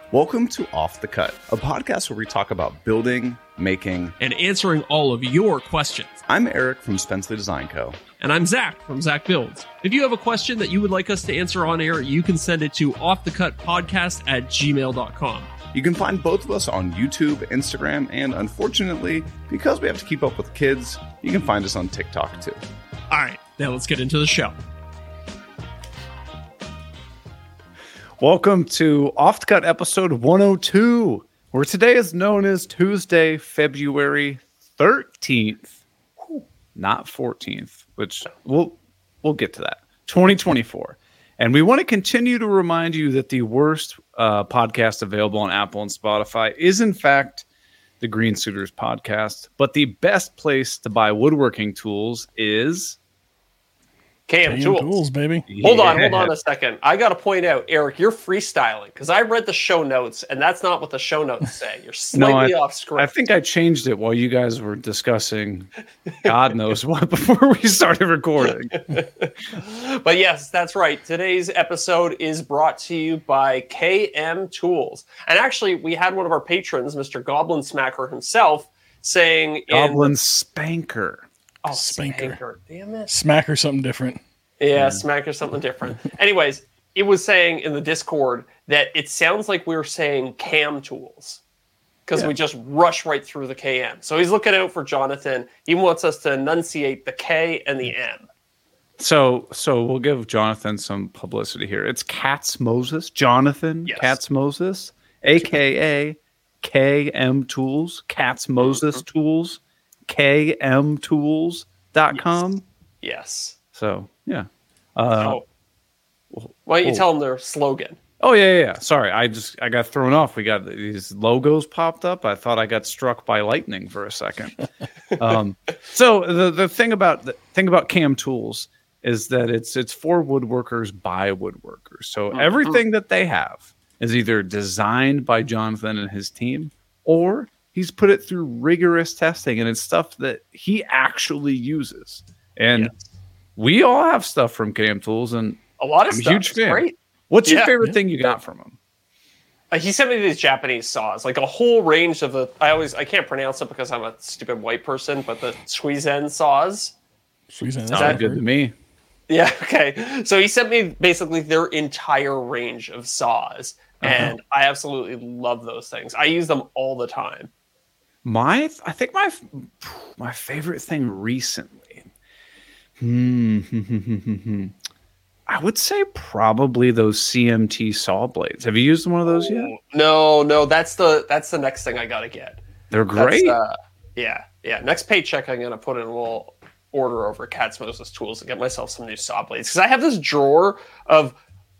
Welcome to Off the Cut, a podcast where we talk about building, making, and answering all of your questions. I'm Eric from Spenceley Design Co. And I'm Zach from Zach Builds. If you have a question that you would like us to answer on air, you can send it to offthecutpodcast@gmail.com. You can find both of us on YouTube, Instagram, and unfortunately, because we have to keep up with kids, you can find us on TikTok too. All right, now let's get into the show. Welcome to Off the Cut episode 102, where today is known as Tuesday, February 13th, not 14th, which we'll get to that, 2024. And we want to continue to remind you that the worst podcast available on Apple and Spotify is, in fact, the Green Suiters podcast. But the best place to buy woodworking tools is KM Tools, baby. Hold on a second. I got to point out, Eric, you're freestyling because I read the show notes and that's not what the show notes say. You're slightly off script. I think I changed it while you guys were discussing God knows what before we started recording. But yes, that's right. Today's episode is brought to you by KM Tools. And actually, we had one of our patrons, Mr. Goblin Smacker himself, saying... Goblin Spanker. Oh, Spanker. Damn it. Smacker something different. Yeah, Smacker something different. Anyways, it was saying in the Discord that it sounds like we were saying Cam Tools because we just rush right through the KM. So he's looking out for Jonathan. He wants us to enunciate the K and the M. So we'll give Jonathan some publicity here. It's Katz Moses, Jonathan Katz Moses, a.k.a. KM Tools, Katz Moses Tools. KMtools.com. Yes. So, yeah. Why don't you tell them their slogan? Oh, yeah. Sorry, I got thrown off. We got these logos popped up. I thought I got struck by lightning for a second. So the thing about KM Tools is that it's for woodworkers by woodworkers. So everything that they have is either designed by Jonathan and his team, or he's put it through rigorous testing, and it's stuff that he actually uses. And we all have stuff from KM Tools, and a lot of I'm stuff. A huge fan. Great. What's your favorite thing you got from him? He sent me these Japanese saws, like a whole range of the. I can't pronounce it because I'm a stupid white person, but the Squeezen saws. Squeezen sounds good to me. Yeah. Okay. So he sent me basically their entire range of saws, and I absolutely love those things. I use them all the time. I think my favorite thing recently, I would say probably those CMT saw blades. Have you used one of those yet? No, that's the next thing I gotta get. They're great. Yeah. Next paycheck, I'm gonna put in a little order over at Katz Moses Tools and get myself some new saw blades because I have this drawer of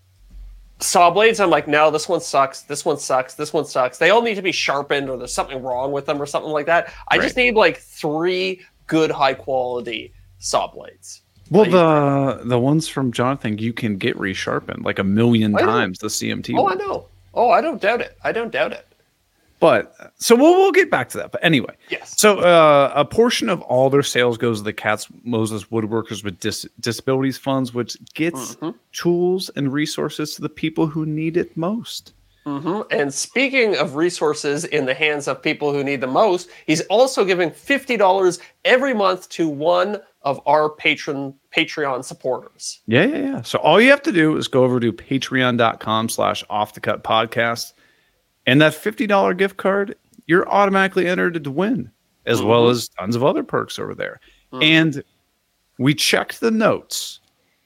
saw blades. I'm like, no, this one sucks. This one sucks. This one sucks. They all need to be sharpened, or there's something wrong with them, or something like that. I just need like 3 good, high quality saw blades. Well, the ones from Jonathan, you can get resharpened like 1,000,000 times. The CMT. Oh, I know. Oh, I don't doubt it. But so we'll get back to that. But anyway, yes. So a portion of all their sales goes to the Katz Moses Woodworkers with Disabilities Funds, which gets tools and resources to the people who need it most. And speaking of resources in the hands of people who need the most, he's also giving $50 every month to one of our Patreon supporters. Yeah. So all you have to do is go over to patreon.com/offthecutpodcast. And that $50 gift card, you're automatically entered to win, as well as tons of other perks over there. And we checked the notes.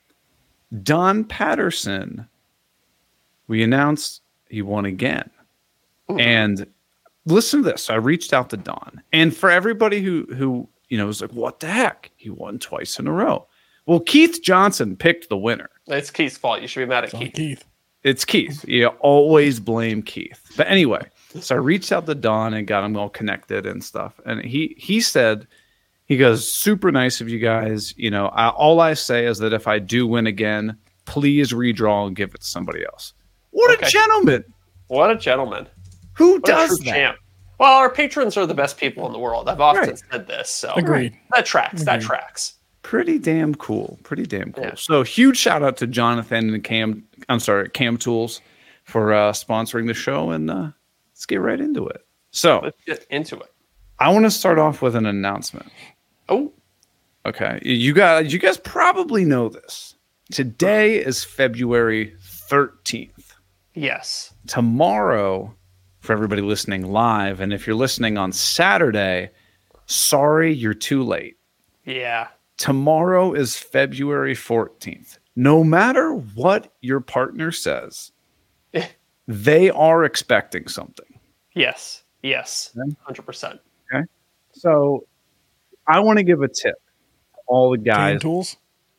Don Patterson, we announced he won again. And listen to this. I reached out to Don. And for everybody who was like, what the heck? He won twice in a row. Well, Keith Johnson picked the winner. It's Keith's fault. You should be mad at Keith. It's Keith. You always blame Keith. But anyway, so I reached out to Don and got him all connected and stuff. And he said, he goes, super nice of you guys. All I say is that if I do win again, please redraw and give it to somebody else. What a gentleman. What a gentleman. Who does that? Champ. Well, our patrons are the best people in the world. I've often said this. So agreed. That tracks. Pretty damn cool. Yeah. So huge shout out to Jonathan and Cam Tools sponsoring the show, and let's get right into it. So Let's get into it. I want to start off with an announcement. Oh, Okay, you guys probably know this. Today is February 13th. yes. Tomorrow, for everybody listening live, and if you're listening on Saturday, sorry, you're too late. Yeah. Tomorrow is February 14th. No matter what your partner says, they are expecting something. Yes. Yes. Okay. 100%. Okay. So I want to give a tip to all the Hand guys. tools.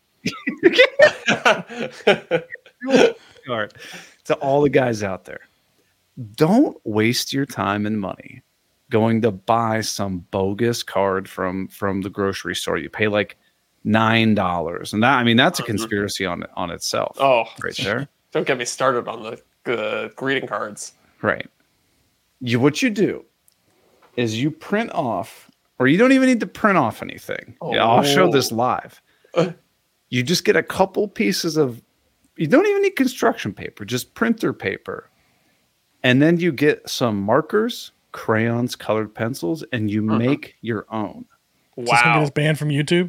All right. To all the guys out there, don't waste your time and money going to buy some bogus card from the grocery store. You pay like $9, and that's a conspiracy on itself. Oh, right there. Don't get me started on the greeting cards. Right. What you do is you print off, or you don't even need to print off anything. Oh. Yeah, I'll show this live. You just get a couple pieces of, you don't even need construction paper, just printer paper. And then you get some markers, crayons, colored pencils, and you make your own. Is this gonna get Wow. us banned from YouTube?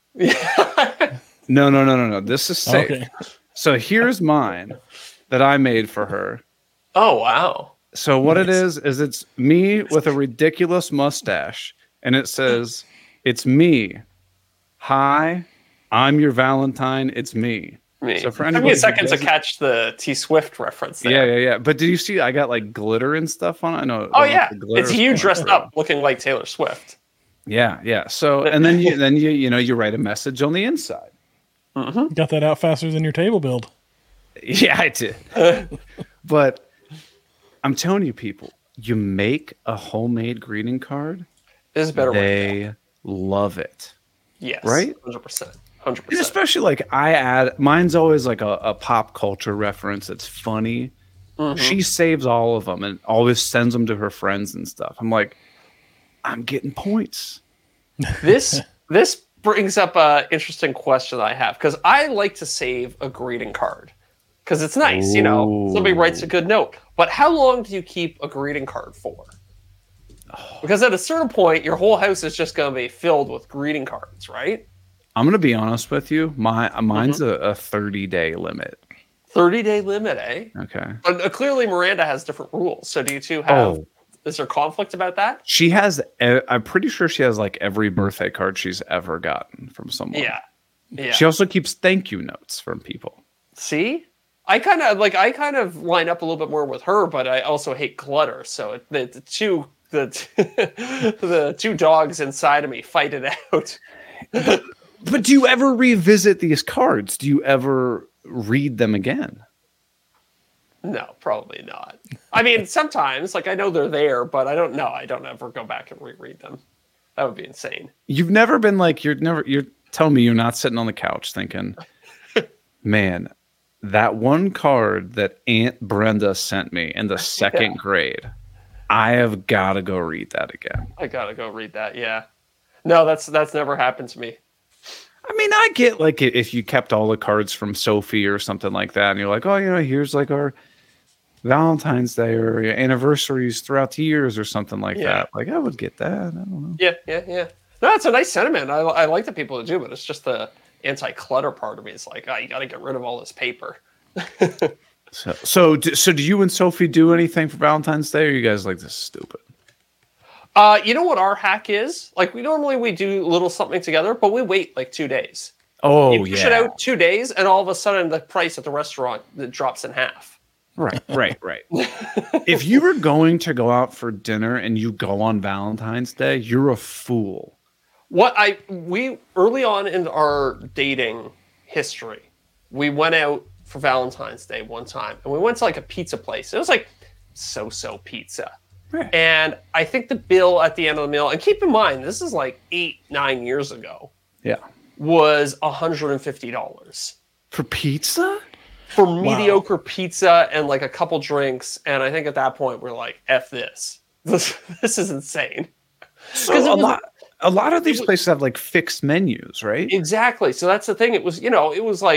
No. This is safe. Okay. So here's mine that I made for her. Oh, wow. So what it is it's me with a ridiculous mustache, and it says, "It's me. Hi, I'm your Valentine. It's me." Me. So for Took me anybody a who second to doesn't- catch the T Swift reference there. Yeah. But did you see? I got like glitter and stuff on it. I know. Oh yeah, the glitter it's is you fun. dressed up looking like Taylor Swift. Yeah. So and then you write a message on the inside. Got that out faster than your table build. Yeah, I did. But I'm telling you, people, you make a homemade greeting card, This is better. they love it. Yes. right? 100%. And 100%. especially like I add, mine's always like a pop culture reference that's funny. She saves all of them and always sends them to her friends and stuff. I'm like, I'm getting points. This brings up an interesting question that I have because I like to save a greeting card because it's nice, you know. Somebody writes a good note, but how long do you keep a greeting card for? Because at a certain point, your whole house is just going to be filled with greeting cards, right? I'm gonna be honest with you. Mine's a 30-day limit. 30-day limit, eh? Okay. But clearly, Miranda has different rules. So do you two have? Is there conflict about that? She has. I'm pretty sure she has like every birthday card she's ever gotten from someone. Yeah. Yeah. She also keeps thank you notes from people. See, I kind of line up a little bit more with her, but I also hate clutter. So the two dogs inside of me fight it out. But do you ever revisit these cards? Do you ever read them again? No, probably not. I mean, sometimes, like I know they're there, but I don't know. I don't ever go back and reread them. That would be insane. You've never been like you're telling me you're not sitting on the couch thinking, man, that one card that Aunt Brenda sent me in the second grade, I have got to go read that again. I gotta go read that. Yeah. No, that's never happened to me. I mean, I get like if you kept all the cards from Sophie or something like that, and you're like, oh, here's like our Valentine's Day or anniversaries throughout the years or something like that. Like, I would get that. I don't know. Yeah. No, it's a nice sentiment. I like the people that do, but it's just the anti-clutter part of me. It's like, you got to get rid of all this paper. So do you and Sophie do anything for Valentine's Day, or are you guys like, this is stupid? You know what our hack is? Like, we do a little something together, but we wait like 2 days. Oh, You push it out 2 days, and all of a sudden the price at the restaurant drops in half. Right. If you were going to go out for dinner and you go on Valentine's Day, you're a fool. We early on in our dating history, we went out for Valentine's Day one time, and we went to like a pizza place. It was like so pizza. Right. And I think the bill at the end of the meal, and keep in mind, this is like 8-9 years ago, Yeah. was $150 For pizza? for mediocre pizza and like a couple drinks. And I think at that point we're like, F this. This is insane. So a lot of these places have like fixed menus, right? Exactly. So that's the thing. It was like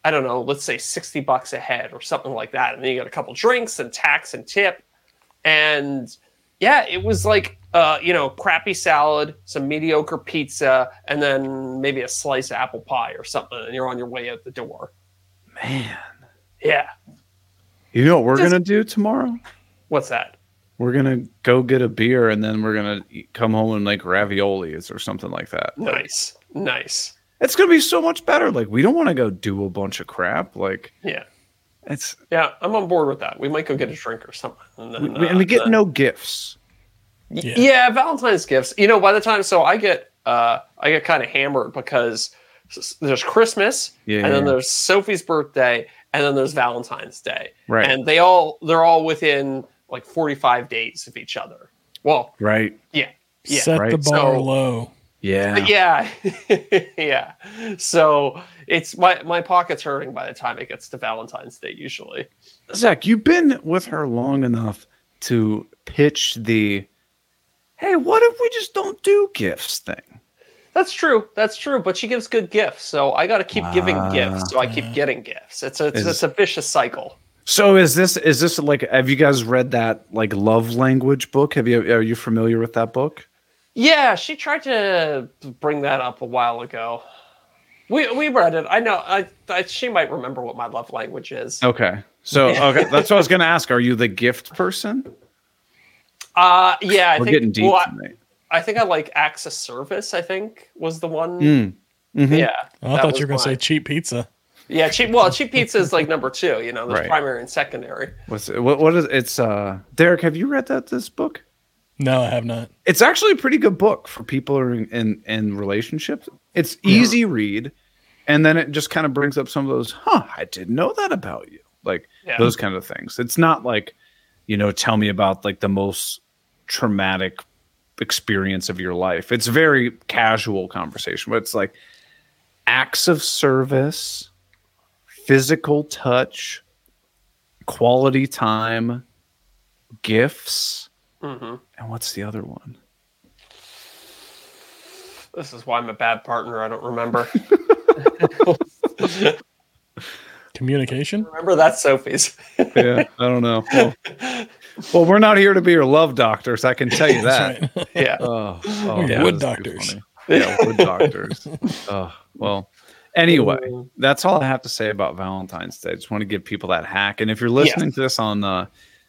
I don't know, let's say $60 a head or something like that. And then you get a couple drinks and tax and tip. And yeah, it was like, crappy salad, some mediocre pizza, and then maybe a slice of apple pie or something. And you're on your way out the door. Man. Yeah. You know what we're going to do tomorrow? What's that? We're going to go get a beer and then we're going to come home and make raviolis or something like that. Nice. It's going to be so much better. Like, we don't want to go do a bunch of crap. Like, Yeah, I'm on board with that. We might go get a drink or something. And then, we get no gifts. Yeah, Valentine's gifts. By the time, so I get kind of hammered because there's Christmas, and then there's Sophie's birthday, and then there's Valentine's Day, right? And they're all within like 45 days of each other. Well, right? Yeah. Set the bar low. Yeah. Yeah. So it's my pocket's hurting by the time it gets to Valentine's Day usually. Zach, you've been with her long enough to pitch the, hey, what if we just don't do gifts thing? That's true. But she gives good gifts, so I got to keep giving gifts, so I keep getting gifts. It's a vicious cycle. So is this like? Have you guys read that like love language book? Are you familiar with that book? Yeah, she tried to bring that up a while ago. We read it. I know. She might remember what my love language is. Okay. So that's what I was going to ask. Are you the gift person? Yeah. We're getting deep tonight. I think I like acts of service. I think was the one. Mm-hmm. Yeah. I thought you were going to say cheap pizza. Yeah, cheap pizza is like number 2. There's right. Primary and secondary. What is it's Derek? Have you read this book? No, I have not. It's actually a pretty good book for people who are in relationships. It's easy read, and then it just kind of brings up some of those, I didn't know that about you. Like those kind of things. It's not like, tell me about like the most traumatic experience of your life. It's very casual conversation, but it's like acts of service, physical touch, quality time, gifts. Mm-hmm. And what's the other one? This is why I'm a bad partner. I don't remember. Communication? Remember that's Sophie's. Yeah, I don't know. Well, we're not here to be your love doctors. I can tell you that. Right. Yeah. Wood doctors. Yeah, wood doctors. Well, anyway, that's all I have to say about Valentine's Day. I just want to give people that hack. And if you're listening to this on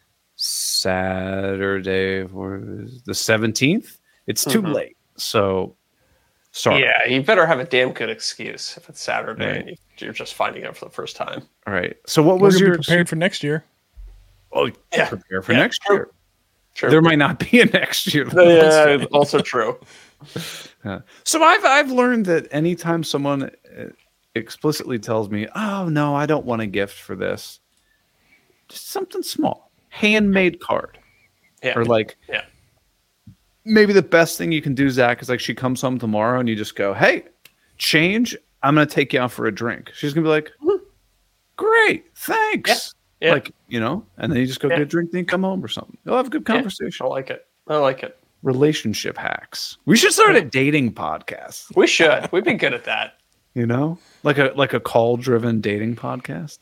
Saturday or the 17th, it's too late. So, sorry. Yeah, you better have a damn good excuse if it's Saturday Right. and you're just finding out for the first time. All right. So, what was your prepared for next year? Oh, Yeah. prepare for next year. True. There might not be a next year. Yeah, also true. So I've learned that anytime someone explicitly tells me, "Oh no, I don't want a gift for this," just something small, handmade card, or like, maybe the best thing you can do, Zach, is like she comes home tomorrow and you just go, "Hey, change. I'm gonna take you out for a drink." She's gonna be like, "Great, thanks." Yeah. Like, and then you just go get a drink, then you come home or something. You'll have a good conversation. I like it. Relationship hacks. We should start a dating podcast. We should. We'd be good at that. Like a call driven dating podcast.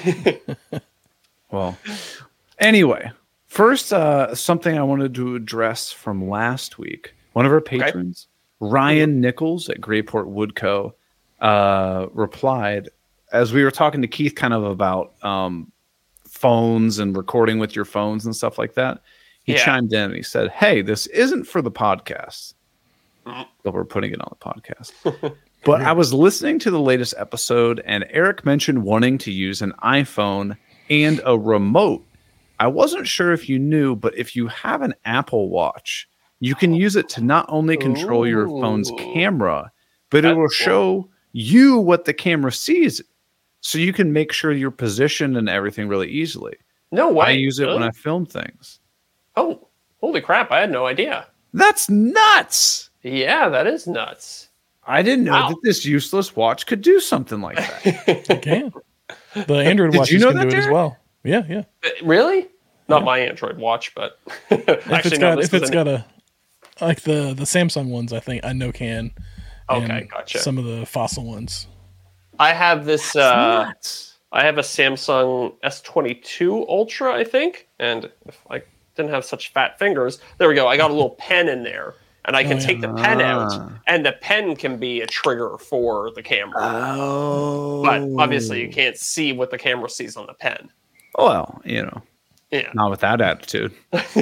Well, anyway, first, something I wanted to address from last week. One of our patrons, Ryan Nichols at Grayport Woodco, replied as we were talking to Keith kind of about phones and recording with your phones and stuff like that. He chimed in and he said, "Hey, this isn't for the podcast, but we're putting it on the podcast." But I was listening to the latest episode and Eric mentioned wanting to use an iPhone and a remote. I wasn't sure if you knew, but if you have an Apple Watch, you can use it to not only control your phone's camera, but it will show you what the camera sees. So you can make sure your position and everything really easily. No way. I use it when I film things. Oh, holy crap. I had no idea. That's nuts. Yeah, that is nuts. I didn't know that this useless watch could do something like that. It can. The Android watches can do it as well. Yeah. Really? Not my Android watch, but if it's got a like the Samsung ones, I know can. Okay, gotcha. Some of the Fossil ones. I have this. Nuts. I have a Samsung S22 Ultra, I think, and if I didn't have such fat fingers, there we go. I got a little pen in there, and I can take the pen out, and the pen can be a trigger for the camera. Oh, but obviously, you can't see what the camera sees on the pen. Well, Yeah. not with that attitude.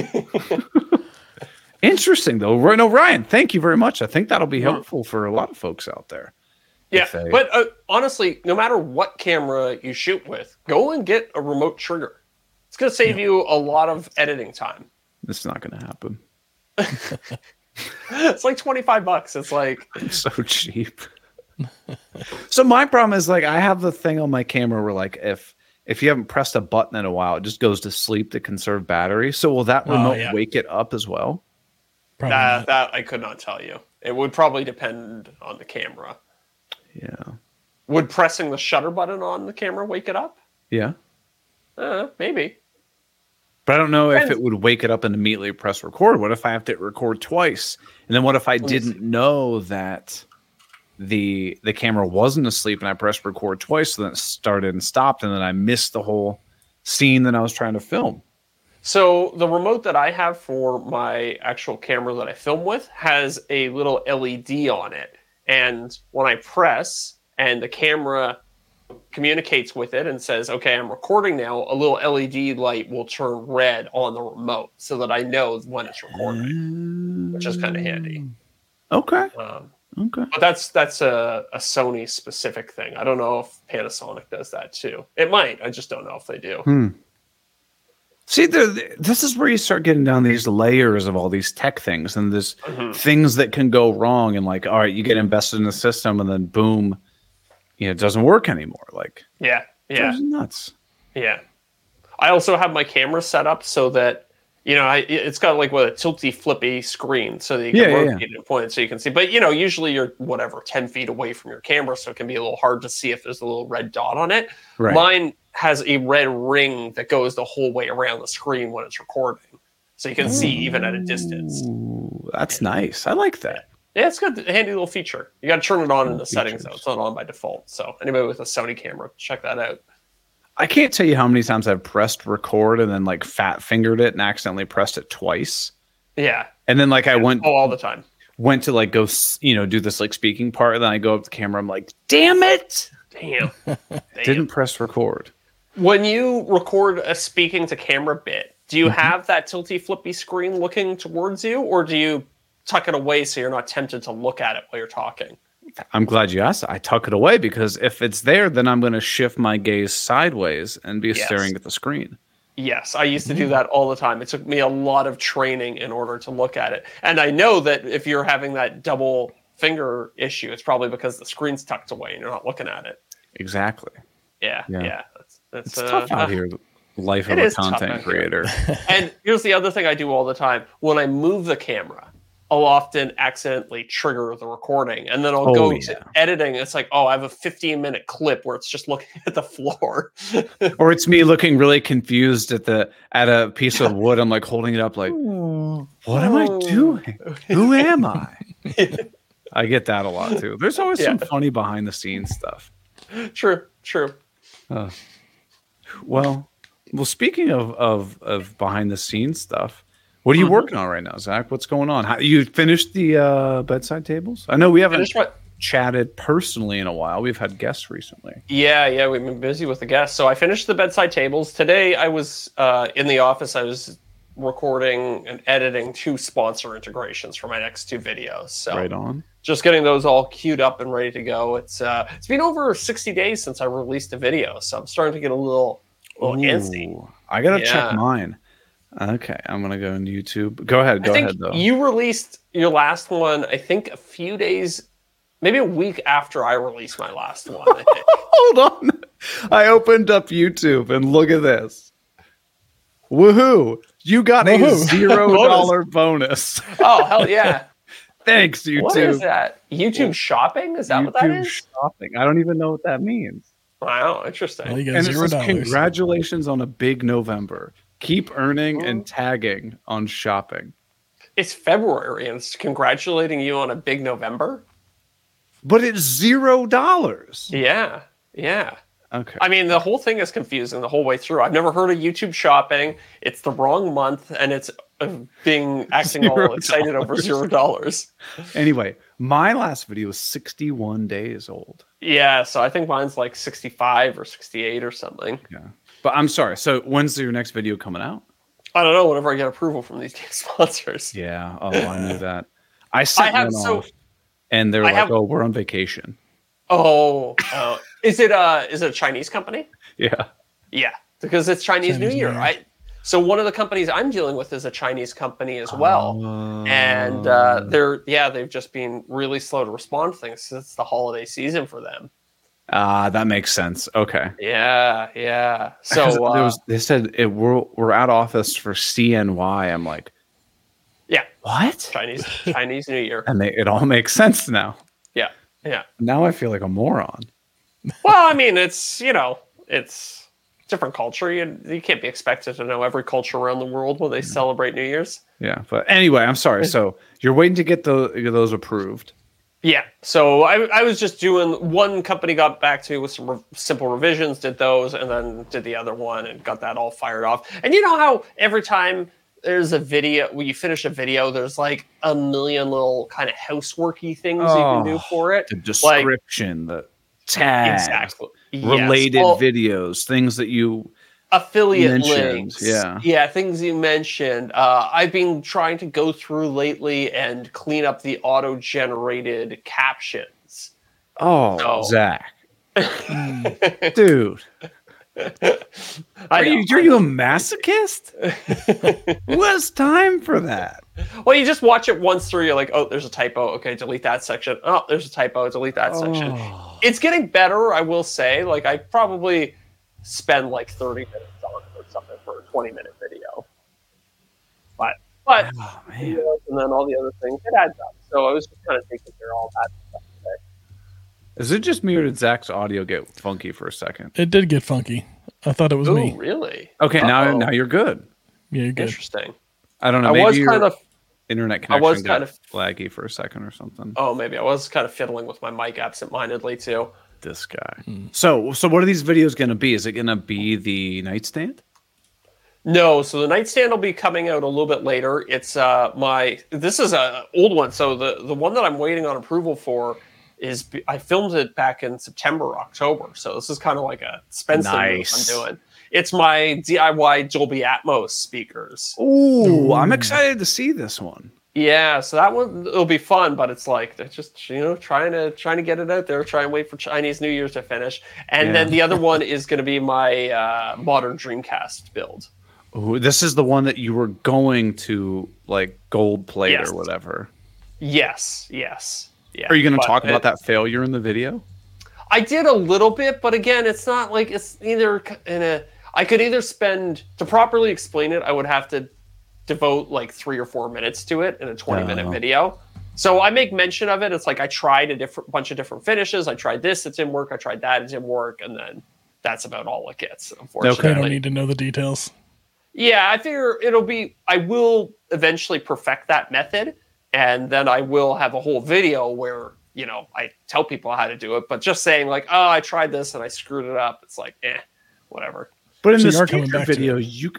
Interesting, though. No, Ryan, thank you very much. I think that'll be helpful for a lot of folks out there. Yeah, but honestly, no matter what camera you shoot with, go and get a remote trigger. It's going to save you a lot of editing time. It's not going to happen. It's like $25. It's like it's so cheap. So my problem is like I have the thing on my camera where like if you haven't pressed a button in a while, it just goes to sleep to conserve battery. So will that remote wake it up as well? That I could not tell you. It would probably depend on the camera. Yeah. Would pressing the shutter button on the camera wake it up? Yeah. Maybe. But I don't know if it would wake it up and immediately press record. What if I have to record twice? And then what if I didn't know that the camera wasn't asleep and I pressed record twice, so then it started and stopped, and then I missed the whole scene that I was trying to film? So the remote that I have for my actual camera that I film with has a little LED on it. And when I press and the camera communicates with it and says, okay, I'm recording now, a little LED light will turn red on the remote so that I know when it's recording, which is kind of handy. Okay. Okay. But that's a Sony specific thing. I don't know if Panasonic does that too. It might. I just don't know if they do. See, this is where you start getting down these layers of all these tech things, and there's things that can go wrong. And like, all right, you get invested in the system, and then boom, it doesn't work anymore. Like, yeah, nuts. Yeah. I also have my camera set up so that it's got like a tilty flippy screen so that you can rotate it and point it so you can see. But usually you're 10 feet away from your camera, so it can be a little hard to see if there's a little red dot on it. Right. Mine has a red ring that goes the whole way around the screen when it's recording, so you can see even at a distance. That's nice. I like that. Yeah, it's good. A handy little feature. You got to turn it on in the settings though. It's not on by default. So anybody with a Sony camera, check that out. I can't tell you how many times I've pressed record and then like fat fingered it and accidentally pressed it twice. Yeah. And then like I went all the time. Went to like go do this like speaking part, and then I go up to the camera. I'm like, damn it! Damn. Didn't press record. When you record a speaking to camera bit, do you have that tilty flippy screen looking towards you, or do you tuck it away so you're not tempted to look at it while you're talking? I'm glad you asked. I tuck it away because if it's there, then I'm going to shift my gaze sideways and be staring at the screen. Yes, I used to do that all the time. It took me a lot of training in order to look at it. And I know that if you're having that double finger issue, it's probably because the screen's tucked away and you're not looking at it. Exactly. Yeah. It's tough out here. Life of a content creator. And here's the other thing I do all the time. When I move the camera, I'll often accidentally trigger the recording, and then I'll go to editing. It's like, I have a 15-minute clip where it's just looking at the floor. Or it's me looking really confused at a piece of wood. I'm like holding it up like, what am I doing? Who am I? I get that a lot too. There's always some funny behind the scenes stuff. True. Well, speaking of behind the scenes stuff, what are you working on right now, Zach? What's going on? You finished the bedside tables? I know we haven't chatted personally in a while. We've had guests recently. Yeah, we've been busy with the guests. So I finished the bedside tables. Today I was in the office. I was recording and editing 2 sponsor integrations for my next 2 videos. So right on. Just getting those all queued up and ready to go. It's been over 60 days since I released a video, so I'm starting to get a little antsy. I gotta check mine. Okay, I'm gonna go on YouTube. Go ahead. Go ahead, though. You released your last one, I think, a few days, maybe a week after I released my last one. I think. Hold on. I opened up YouTube and look at this. Woohoo! You got a $0 bonus. Oh, hell yeah. Thanks, YouTube. What is that? YouTube shopping? Is that what that is? Shopping. I don't even know what that means. Wow, interesting. Well, and it says, congratulations on a big November. Keep earning and tagging on shopping. It's February and it's congratulating you on a big November? But it's $0. Yeah. Yeah. Okay. I mean, the whole thing is confusing the whole way through. I've never heard of YouTube shopping. It's the wrong month, and it's acting all excited over $0. Anyway, my last video was 61 days old. Yeah, so I think mine's like 65 or 68 or something. Yeah. But I'm sorry. So when's your next video coming out? I don't know. Whenever I get approval from these damn sponsors. Yeah. Oh, I knew that. I sent one off, and they're "Oh, we're on vacation." Oh, is it a Chinese company? Yeah. Yeah, because it's Chinese New Year, right? So one of the companies I'm dealing with is a Chinese company as well, and they've just been really slow to respond to things since it's the holiday season for them. That makes sense. Okay. Yeah. So they said we're out office for CNY. I'm like, yeah, what? Chinese New Year, and it all makes sense now. Yeah. Now I feel like a moron. Well, I mean, it's different culture. You can't be expected to know every culture around the world when they celebrate New Year's. Yeah, but anyway, I'm sorry. So you're waiting to get those approved. Yeah. So I was just doing one company got back to me with some simple revisions, did those, and then did the other one and got that all fired off. And you know how every time there's a video, when you finish a video, there's like a million little kind of houseworky things you can do for it. The description, the tags, exactly. Related videos, things that you affiliate mentioned. links. Yeah, things you mentioned. I've been trying to go through lately and clean up the auto-generated captions. Oh, Zach. Dude. Are you a masochist? Who has time for that? Well, you just watch it once through. You're like, oh, there's a typo. Okay, delete that section. Oh, there's a typo. Delete that section. It's getting better, I will say. Like, I probably spend like 30 minutes on it or something for a 20-minute video. But and then all the other things, it adds up. So I was just kind of taking care of all that stuff today. Is it just me or did Zach's audio get funky for a second? It did get funky. I thought it was me. Really? Okay, now you're good. Yeah, you're good. Interesting. I don't know. I was maybe kind of internet connection got laggy for a second or something. Oh, maybe I was kind of fiddling with my mic absentmindedly too. This guy. So what are these videos going to be? Is it going to be the nightstand? No, so the nightstand will be coming out a little bit later. It's this is a old one. So the one that I'm waiting on approval for is I filmed it back in September, October. So this is kind of like a Spencer I'm doing. It's my DIY Dolby Atmos speakers. Ooh, I'm excited to see this one. Yeah, so that one it'll be fun, but it's like they're just trying to get it out there, try and wait for Chinese New Year's to finish, and then the other one is going to be my modern Dreamcast build. Ooh, this is the one that you were going to like gold plate or whatever. Yes. Yeah. Are you going to talk about that failure in the video? I did a little bit, but again, it's not like it's either I could either spend to properly explain it. I would have to devote like 3 or 4 minutes to it in a 20-minute video. So I make mention of it. It's like I tried a bunch of different finishes. I tried this, it didn't work. I tried that, it didn't work, and then that's about all it gets. Unfortunately, I don't need to know the details. Yeah, I figure I will eventually perfect that method, and then I will have a whole video where I tell people how to do it. But just saying like, oh, I tried this and I screwed it up. It's like, whatever. But in this video,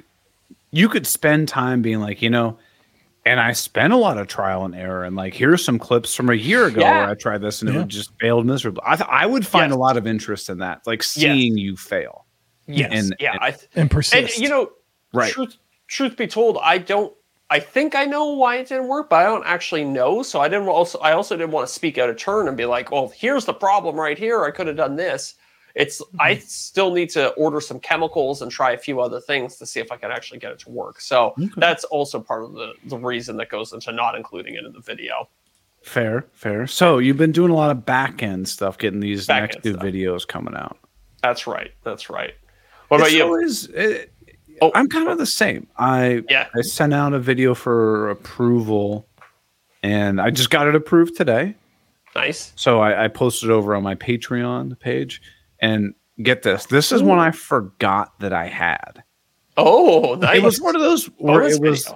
you could spend time being like, and I spent a lot of trial and error, and like, here's some clips from a year ago where I tried this and it just failed miserably. I would find a lot of interest in that, like seeing you fail. Yes, and persist. And, right. Truth be told, I think I know why it didn't work, but I don't actually know. So I also didn't want to speak out of turn and be like, well, here's the problem right here. I could have done this. I still need to order some chemicals and try a few other things to see if I can actually get it to work. So that's also part of the reason that goes into not including it in the video. Fair. So you've been doing a lot of back-end stuff, getting these next two videos coming out. That's right. What about you? I'm kind of the same. I sent out a video for approval, and I just got it approved today. Nice. So I posted over on my Patreon page, and get this. This is one I forgot that I had. Oh, nice. It was one of those where it was...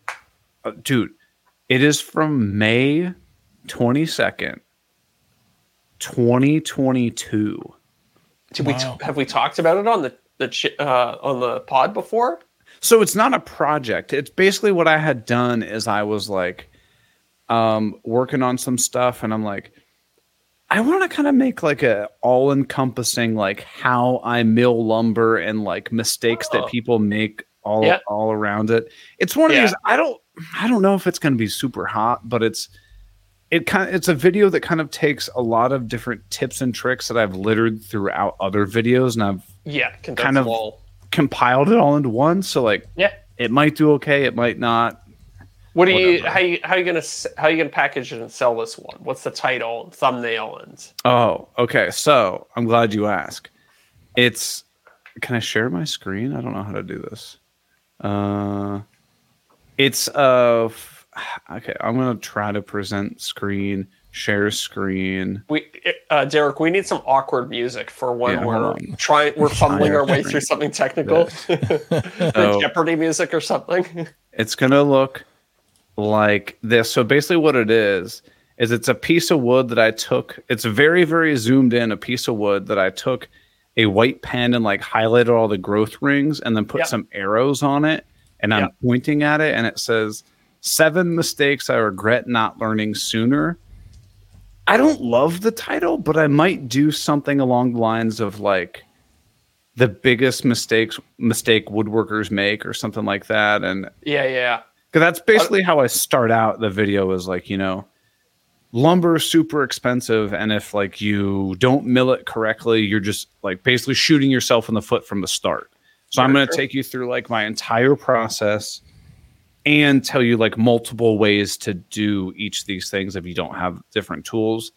dude, it is from May 22nd, 2022. Have we talked about it on the pod before? So it's not a project. It's basically what I had done is I was like working on some stuff, and I'm like, I want to kind of make like a all-encompassing like how I mill lumber and like mistakes that people make all around it. It's one of these. I don't know if it's going to be super hot, but it's a video that kind of takes a lot of different tips and tricks that I've littered throughout other videos, and I've kind of compiled it all into one. So like, it might do okay, it might not. What how you gonna package it and sell this one? What's the title and thumbnail and? Oh, okay. So I'm glad you asked. Can I share my screen? I don't know how to do this. Okay, I'm gonna try to present screen, share screen. Derek, we need some awkward music for when we're fumbling our way through something technical. The Jeopardy music or something. It's gonna look like this. So basically, what it is it's a piece of wood that I took. It's very, very zoomed in. A piece of wood that I took a white pen and like highlighted all the growth rings, and then put some arrows on it, and I'm pointing at it, and it says 7 mistakes I regret not learning sooner. I don't love the title, but I might do something along the lines of like the biggest mistake woodworkers make or something like that. And because that's basically how I start out the video is like, lumber is super expensive. And if like you don't mill it correctly, you're just like basically shooting yourself in the foot from the start. So I'm going to take you through like my entire process and tell you like multiple ways to do each of these things if you don't have different tools.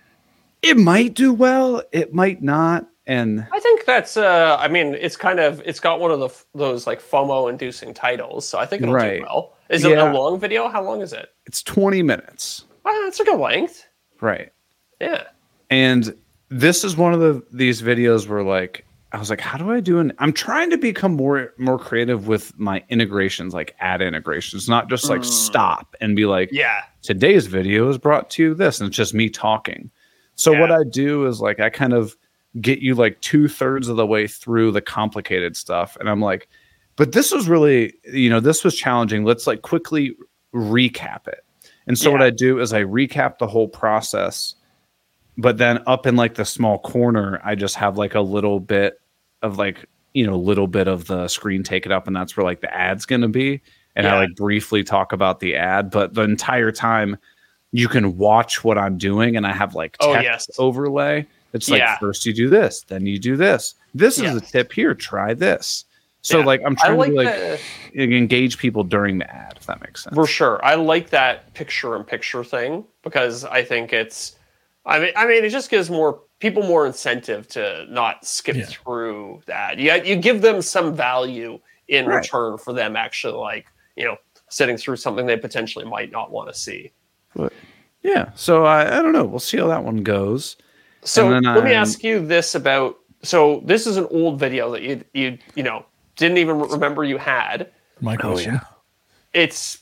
It might do well, it might not. And I think that's it's got one of those like FOMO inducing titles, so I think it'll do well. Is it a long video? How long is it? It's 20 minutes. That's a good length. Right. Yeah. And this is one of these videos where like I was like, how do I do I'm trying to become more creative with my integrations, like ad integrations, not just like stop and be like, today's video is brought to you this, and it's just me talking. So what I do is like I kind of get you like 2/3 of the way through the complicated stuff, and I'm like, but this was really, this was challenging. Let's like quickly recap it. And so what I do is I recap the whole process, but then up in like the small corner, I just have like a little bit of like, little bit of the screen taken up, and that's where like the ad's going to be. And I like briefly talk about the ad, but the entire time you can watch what I'm doing, and I have like text overlay. It's like, first you do this, then you do this. This is a tip here. Try this. So like I'm trying to engage people during the ad, if that makes sense. For sure. I like that picture-in-picture thing because I think it just gives people more incentive to not skip through that. You give them some value in return for them actually like, sitting through something they potentially might not want to see. But, so I don't know. We'll see how that one goes. So let me ask you this about. So this is an old video that you didn't even remember you had. My question. It's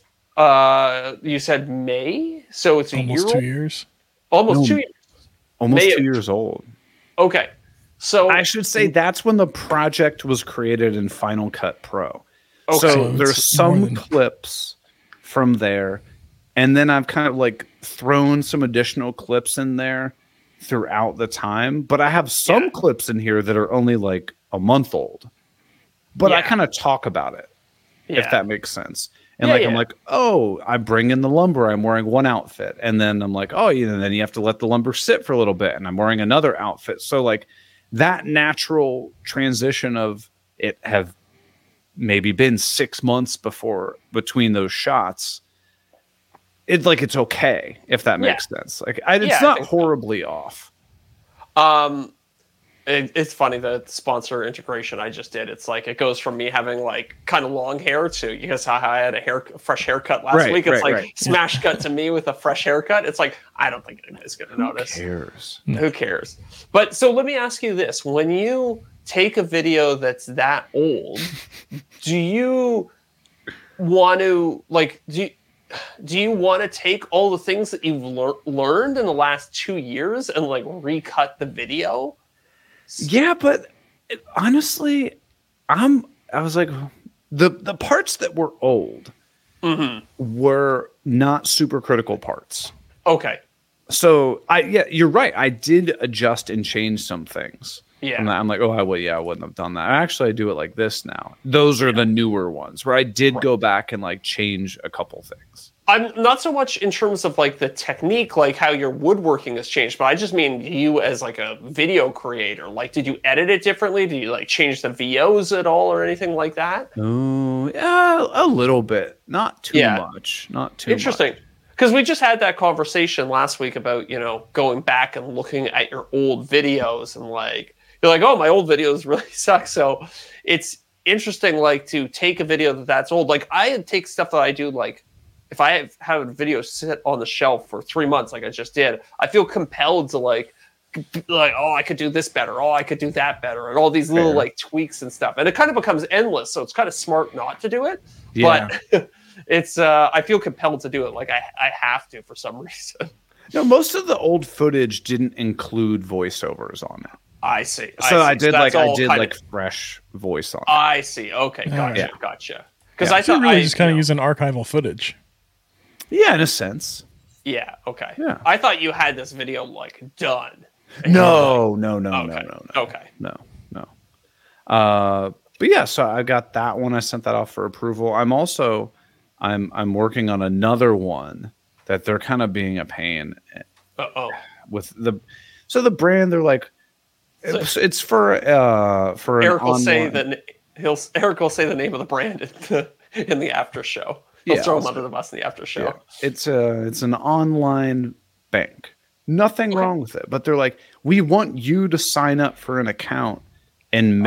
you said May, so it's almost 2 years. Almost 2 years. Almost 2 years old. Okay, so I should say that's when the project was created in Final Cut Pro. Okay. So there's some clips from there, and then I've kind of like thrown some additional clips in there throughout the time, but I have some clips in here that are only like a month old, but I kind of talk about it, if that makes sense. And I'm like, oh, I bring in the lumber, I'm wearing one outfit, and then I'm like, oh, and then you have to let the lumber sit for a little bit, and I'm wearing another outfit. So like that natural transition of it have maybe been 6 months between those shots. It's okay, if that makes sense. Like it's not horribly off. It's funny, the sponsor integration I just did. It's like it goes from me having like kind of long hair to because I had a fresh haircut last week. It's smash cut to me with a fresh haircut. It's like I don't think anybody's gonna notice. Who cares? But so let me ask you this: when you take a video that's that old, do you want to do you want to take all the things that you've learned in the last 2 years and like recut the video? Yeah, but honestly, I was like, the parts that were old were not super critical parts. Okay. So you're right. I did adjust and change some things. Yeah. I'm like, I wouldn't have done that. Actually, I do it like this now. Those are the newer ones where I did go back and like change a couple things. I'm not so much in terms of like the technique, like how your woodworking has changed, but I just mean you as like a video creator. Like, did you edit it differently? Did you like change the VOs at all or anything like that? Oh, yeah, a little bit. Not too much. Not too Interesting. much. Because we just had that conversation last week about, going back and looking at your old videos and like, you're like, oh, my old videos really suck. So it's interesting, like, to take a video that's old. Like, I take stuff that I do, like, if I have a video sit on the shelf for 3 months, like I just did, I feel compelled to like, oh, I could do this better. Oh, I could do that better. And all these little like tweaks and stuff. And it kind of becomes endless. So it's kind of smart not to do it. Yeah. But it's, I feel compelled to do it. Like I have to for some reason. No, most of the old footage didn't include voiceovers on it. I see. I did fresh voice on it. I see. Okay. Gotcha. Because I thought really just kind of using archival footage. Yeah, in a sense. Yeah. Okay. Yeah. I thought you had this video like done. No. Okay. No. But yeah, so I got that one. I sent that off for approval. I'm also, I'm working on another one that they're kind of being a pain. With the brand, they're like, it's for Eric will say Eric will say the name of the brand in the after show. He'll throw him under the bus in the after show. Yeah. It's an online bank. Nothing wrong with it, but they're like, we want you to sign up for an account and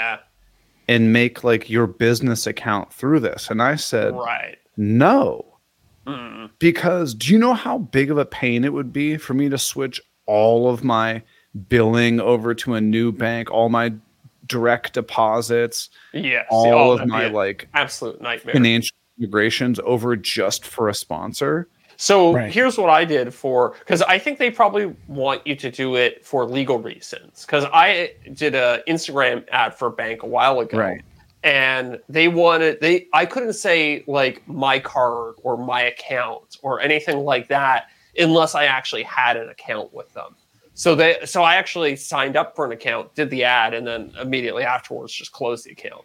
make like your business account through this. And I said, no, because do you know how big of a pain it would be for me to switch all of my billing over to a new bank, all my direct deposits, all of my like absolute nightmare financial integrations over just for a sponsor? So here's what I did because I think they probably want you to do it for legal reasons. Because I did an Instagram ad for a bank a while ago, and I couldn't say like my card or my account or anything like that unless I actually had an account with them. So I actually signed up for an account, did the ad, and then immediately afterwards just closed the account.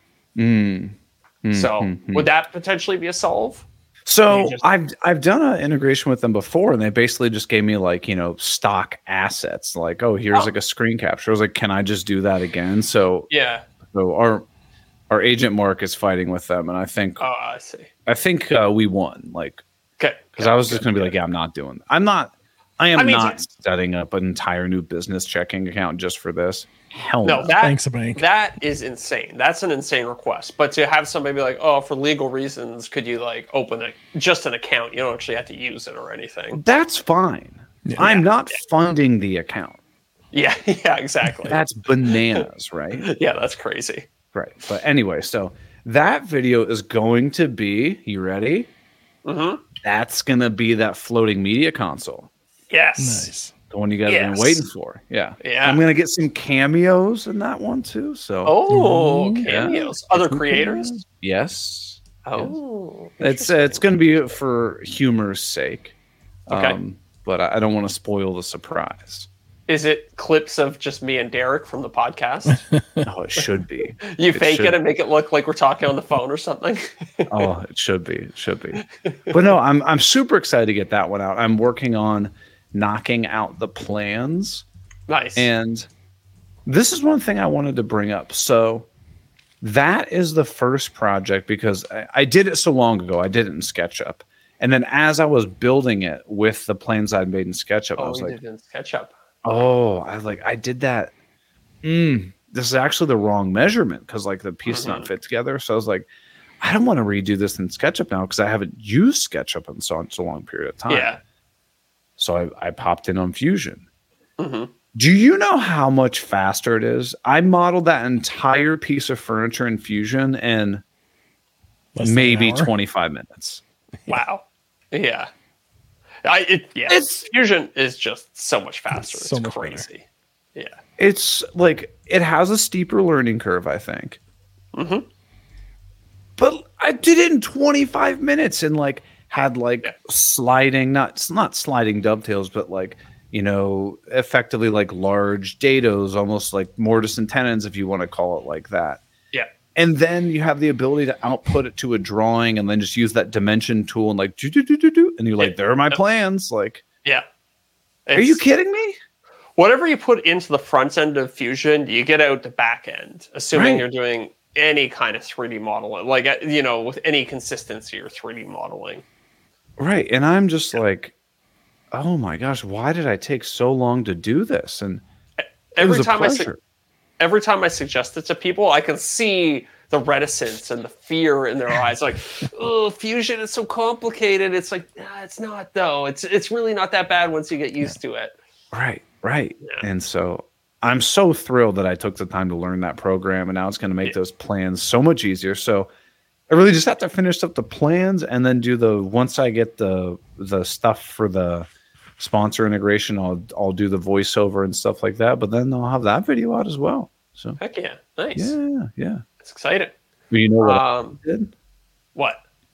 Would that potentially be a solve? So I've done an integration with them before, and they basically just gave me like, stock assets. Like, here's like a screen capture. I was like, can I just do that again? So So our agent Mark is fighting with them, and I think I see. I think we won. Like, because I was just gonna be like, I'm not doing. I am not setting up an entire new business checking account just for this. Hell no. Thanks, bank. That is insane. That's an insane request. But to have somebody be like, for legal reasons, could you like open just an account? You don't actually have to use it or anything. That's fine. Yeah. I'm not funding the account. Yeah, exactly. That's bananas, right? Yeah, that's crazy. Right. But anyway, so that video is going to be, you ready? Mm-hmm. That's going to be that floating media console. Yes. Nice. The one you guys have been waiting for. Yeah. Yeah. I'm going to get some cameos in that one too. So. Cameos. Other creators? Yes. Oh. Yes. It's going to be for humor's sake. Okay. But I don't want to spoil the surprise. Is it clips of just me and Derek from the podcast? Oh, it should be. You fake it and make it look like we're talking on the phone or something? Oh, it should be. It should be. But no, I'm super excited to get that one out. I'm working on knocking out the plans. Nice. And this is one thing I wanted to bring up. So that is the first project because I did it so long ago. I did it in SketchUp. And then as I was building it with the plans I'd made in SketchUp, I was like, did it in SketchUp. I did that. This is actually the wrong measurement because like the pieces not fit together. So I was like, I don't want to redo this in SketchUp now because I haven't used SketchUp in such a long period of time. Yeah. So I popped in on Fusion. Mm-hmm. Do you know how much faster it is? I modeled that entire piece of furniture in Fusion in maybe 25 minutes. Wow. Yeah. Fusion is just so much faster. It's crazy. Yeah. It's like it has a steeper learning curve, I think. Mm-hmm. But I did it in 25 minutes and like had like sliding, not sliding dovetails, but like, you know, effectively like large dados, almost like mortise and tenons, if you want to call it like that. Yeah. And then you have the ability to output it to a drawing and then just use that dimension tool and like and you're like, there are my plans. Like, yeah. Are you kidding me? Whatever you put into the front end of Fusion, you get out the back end, assuming Right. you're doing any kind of 3D modeling, like, you know, with any consistency or 3D modeling. Right. And I'm just like, oh my gosh, why did I take so long to do this? And every time I suggest it to people, I can see the reticence and the fear in their eyes. Like, oh, Fusion is so complicated. It's like, nah, it's not though. It's really not that bad once you get used to it. Right. Right. Yeah. And so I'm so thrilled that I took the time to learn that program, and now it's going to make those plans so much easier. So I really just have to finish up the plans and then do once I get the stuff for the sponsor integration, I'll do the voiceover and stuff like that. But then I'll have that video out as well. So Heck yeah. Nice. yeah. It's exciting. But you know what I did? What?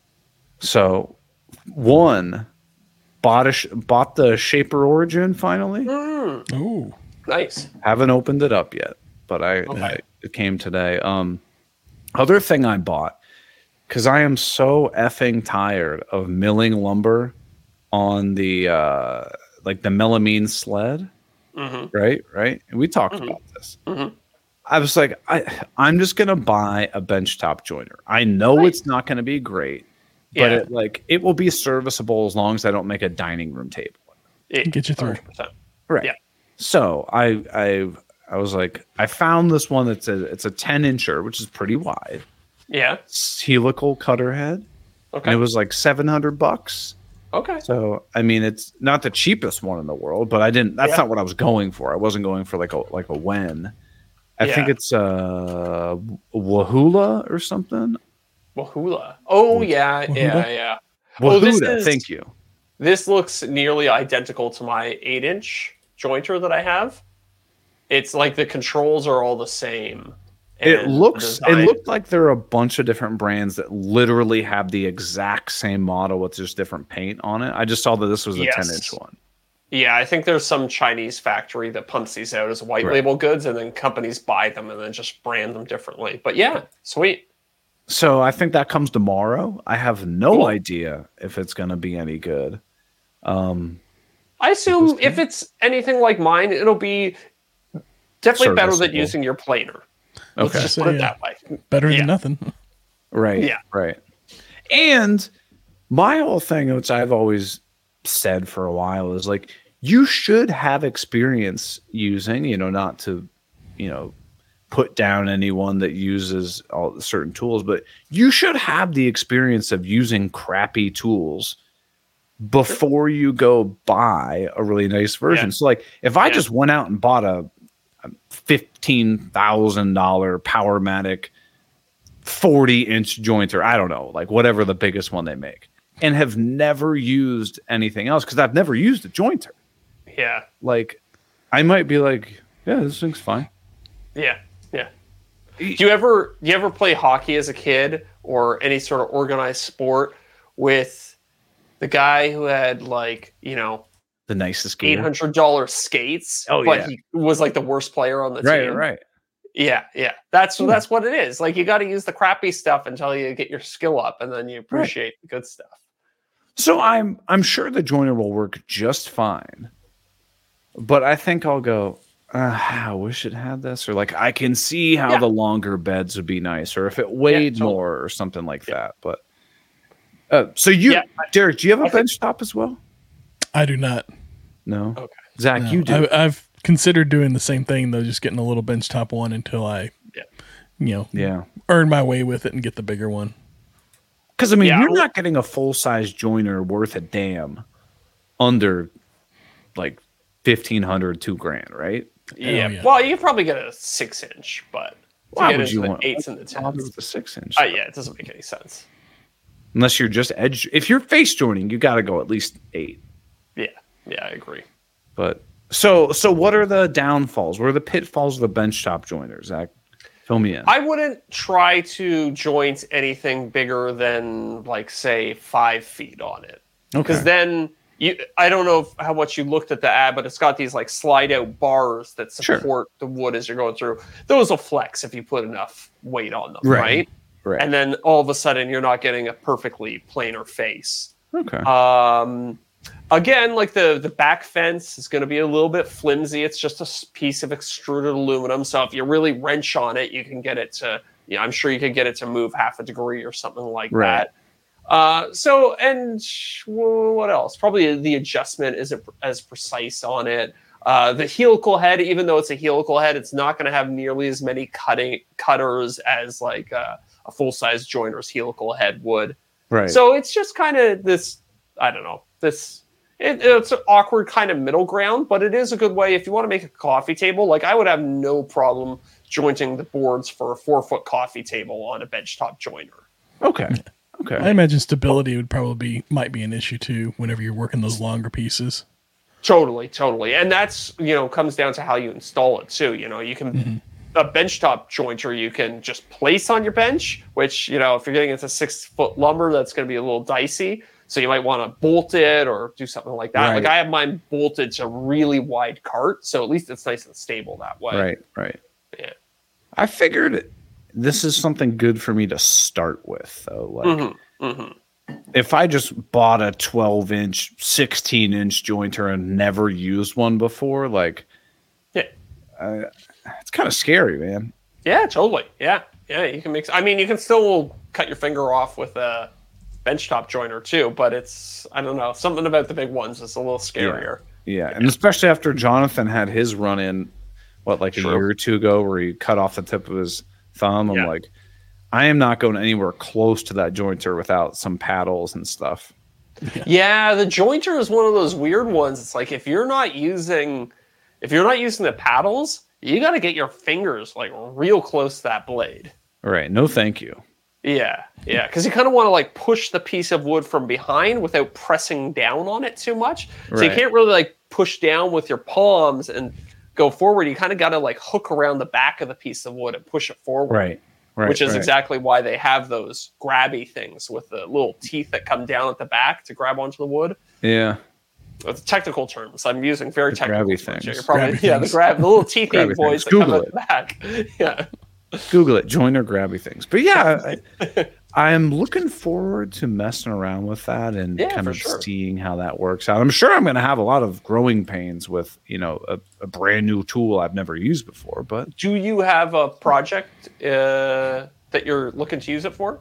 So one, bought the Shaper Origin finally. Ooh. Nice. Haven't opened it up yet, but it came today. Other thing I bought, because I am so effing tired of milling lumber on the like the melamine sled. Mm-hmm. Right. And we talked about this. Mm-hmm. I was like, I'm just gonna buy a benchtop joiner. I know it's not gonna be great, but it will be serviceable as long as I don't make a dining room table. Get you through. 100%. Right. Yeah. So I was like, I found this one it's a 10-incher, which is pretty wide. Yeah. It's helical cutter head. Okay. And it was like $700. Okay. So I mean, it's not the cheapest one in the world, but that's not what I was going for. I wasn't going for like a Wen. I think it's Wahula or something. Wahula. Oh yeah. Wahuda, thank you. This looks nearly identical to my 8-inch jointer that I have. It's like the controls are all the same. It looked like there are a bunch of different brands that literally have the exact same model with just different paint on it. I just saw that this was a 10-inch one. Yeah, I think there's some Chinese factory that pumps these out as white label goods, and then companies buy them and then just brand them differently. But yeah, sweet. So I think that comes tomorrow. I have no idea if it's going to be any good. I assume if it's anything like mine, it'll be definitely better than using your planer. Let's just put it that way. Better than nothing. Right. Yeah. Right. And my whole thing, which I've always said for a while, is like, you should have experience using, not to, put down anyone that uses all certain tools, but you should have the experience of using crappy tools before you go buy a really nice version. So like if I just went out and bought a $15,000 Powermatic 40-inch jointer, I don't know, like whatever the biggest one they make, and have never used anything else because I've never used a jointer. Yeah. Like I might be like, yeah, this thing's fine. Yeah. Yeah. Do you ever play hockey as a kid or any sort of organized sport with the guy who had like, the nicest gear, $800 skates, but he was like the worst player on the team? Right. Yeah. That's what it is. Like you got to use the crappy stuff until you get your skill up, and then you appreciate the good stuff. So I'm sure the joiner will work just fine, but I think I'll go, I wish it had this, or like I can see how the longer beds would be nice, or if it weighed more or something like that. But so Derek, do you have a bench top as well? I do not. No. Okay. Zach, you do. I've considered doing the same thing though, just getting a little bench top one until I, earn my way with it and get the bigger one. Because I mean, you're not getting a full size joiner worth a damn under like $1,500, $2,000, right? Yeah. Well, you could probably get a 6-inch, but why would you want 8s and the 10s? With a 6-inch? It doesn't make any sense. Unless you're just if you're face joining, you got to go at least 8. Yeah, I agree. But So what are the downfalls? What are the pitfalls of the benchtop jointer, Zach? Fill me in. I wouldn't try to joint anything bigger than, like, say, 5 feet on it. Because then, I don't know how much you looked at the ad, but it's got these, like, slide-out bars that support the wood as you're going through. Those will flex if you put enough weight on them, right? Right. And then all of a sudden, you're not getting a perfectly planar face. Okay. Again, like the back fence is going to be a little bit flimsy. It's just a piece of extruded aluminum. So if you really wrench on it, you can get it to, I'm sure you can get it to move half a degree or something like that. And what else? Probably the adjustment isn't as precise on it. The helical head, even though it's a helical head, it's not going to have nearly as many cutters as like a full-size jointer's helical head would. Right. So it's just kind of this, I don't know, it's an awkward kind of middle ground, but it is a good way if you want to make a coffee table. Like, I would have no problem jointing the boards for a 4-foot coffee table on a benchtop jointer. Okay. I imagine stability might be an issue too whenever you're working those longer pieces. Totally. And that's, comes down to how you install it too. You can, a benchtop jointer you can just place on your bench, which, if you're getting into 6-foot lumber, that's going to be a little dicey. So you might want to bolt it or do something like that. Right. Like, I have mine bolted to a really wide cart, so at least it's nice and stable that way. Right. Yeah. I figured this is something good for me to start with, though. Like, if I just bought a 12-inch, 16-inch jointer and never used one before, like, it's kind of scary, man. Yeah, totally. Yeah, you can mix. I mean, you can still cut your finger off with a benchtop jointer too, but it's, I don't know, something about the big ones is a little scarier. Yeah. And especially after Jonathan had his run in, a year or two ago, where he cut off the tip of his thumb. I'm like, I am not going anywhere close to that jointer without some paddles and stuff. Yeah, the jointer is one of those weird ones. It's like, if you're not using the paddles, you got to get your fingers like real close to that blade. Right. No, thank you. Yeah, because you kind of want to like push the piece of wood from behind without pressing down on it too much. So you can't really like push down with your palms and go forward. You kind of got to like hook around the back of the piece of wood and push it forward. Right. Which is exactly why they have those grabby things with the little teeth that come down at the back to grab onto the wood. Yeah. With technical terms, I'm using very technical grabby terms. Things. You're probably the little teethy boys that come at the back. Yeah. Google it, jointer grabby things. But yeah, I am looking forward to messing around with that and kind of seeing how that works out. I'm sure I'm going to have a lot of growing pains with, a brand new tool I've never used before. But do you have a project that you're looking to use it for?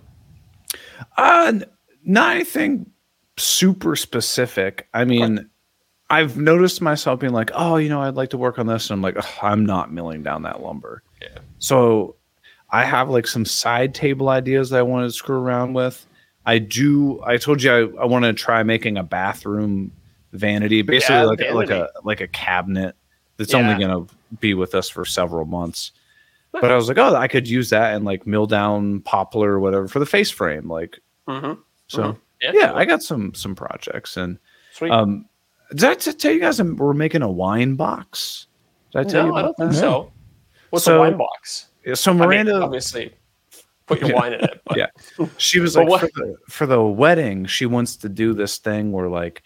Not anything super specific. I mean, I've noticed myself being like, I'd like to work on this. And I'm like, I'm not milling down that lumber. Yeah. So I have like some side table ideas that I wanted to screw around with. I told you I want to try making a bathroom vanity, basically like a cabinet that's only going to be with us for several months. But I was like, I could use that and like mill down poplar or whatever for the face frame. Like, so I got some projects. And sweet. Did I tell you guys we're making a wine box? Did I tell you about I don't think that? so. What's a wine box? So Miranda, obviously, put your wine in it. But. She was like, for the wedding, she wants to do this thing where like,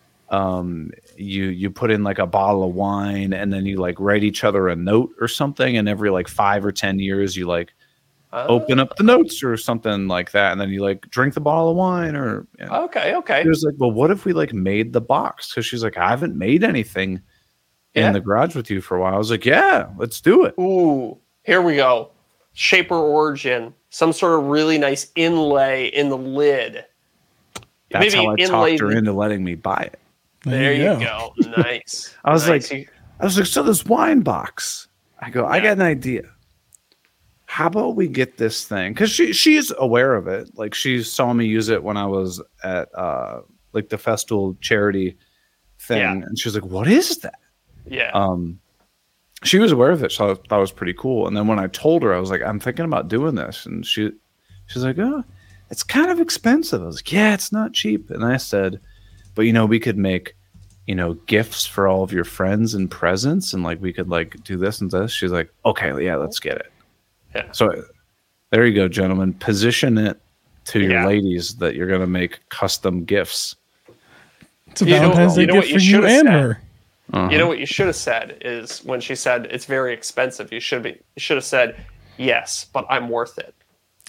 you put in like a bottle of wine and then you like write each other a note or something, and every like 5 or 10 years you like open up the notes or something like that, and then you like drink the bottle of wine or. Okay. She was like, well, what if we like made the box? Because she's like, I haven't made anything in the garage with you for a while. I was like, yeah, let's do it. Ooh, here we go. Shaper Origin, some sort of really nice inlay in the lid. That's how I talked her into letting me buy it. There you go. Nice. I was like, so this wine box. I go, I got an idea. How about we get this thing? Because she's aware of it. Like, she saw me use it when I was at like the festival charity thing, and she was like, "What is that?" Yeah. She was aware of it, so I thought it was pretty cool. And then when I told her, I was like, "I'm thinking about doing this," and she's like, "Oh, it's kind of expensive." I was like, "Yeah, it's not cheap." And I said, "But we could make gifts for all of your friends and presents, and like we could like do this and this. She's like, okay, yeah, let's get it. Yeah. So there you go, gentlemen. Position it to your ladies that you're going to make custom gifts. It's a Valentine's Day gift for you and her. Uh-huh. You know what you should have said is when she said it's very expensive, you should have said, yes, but I'm worth it.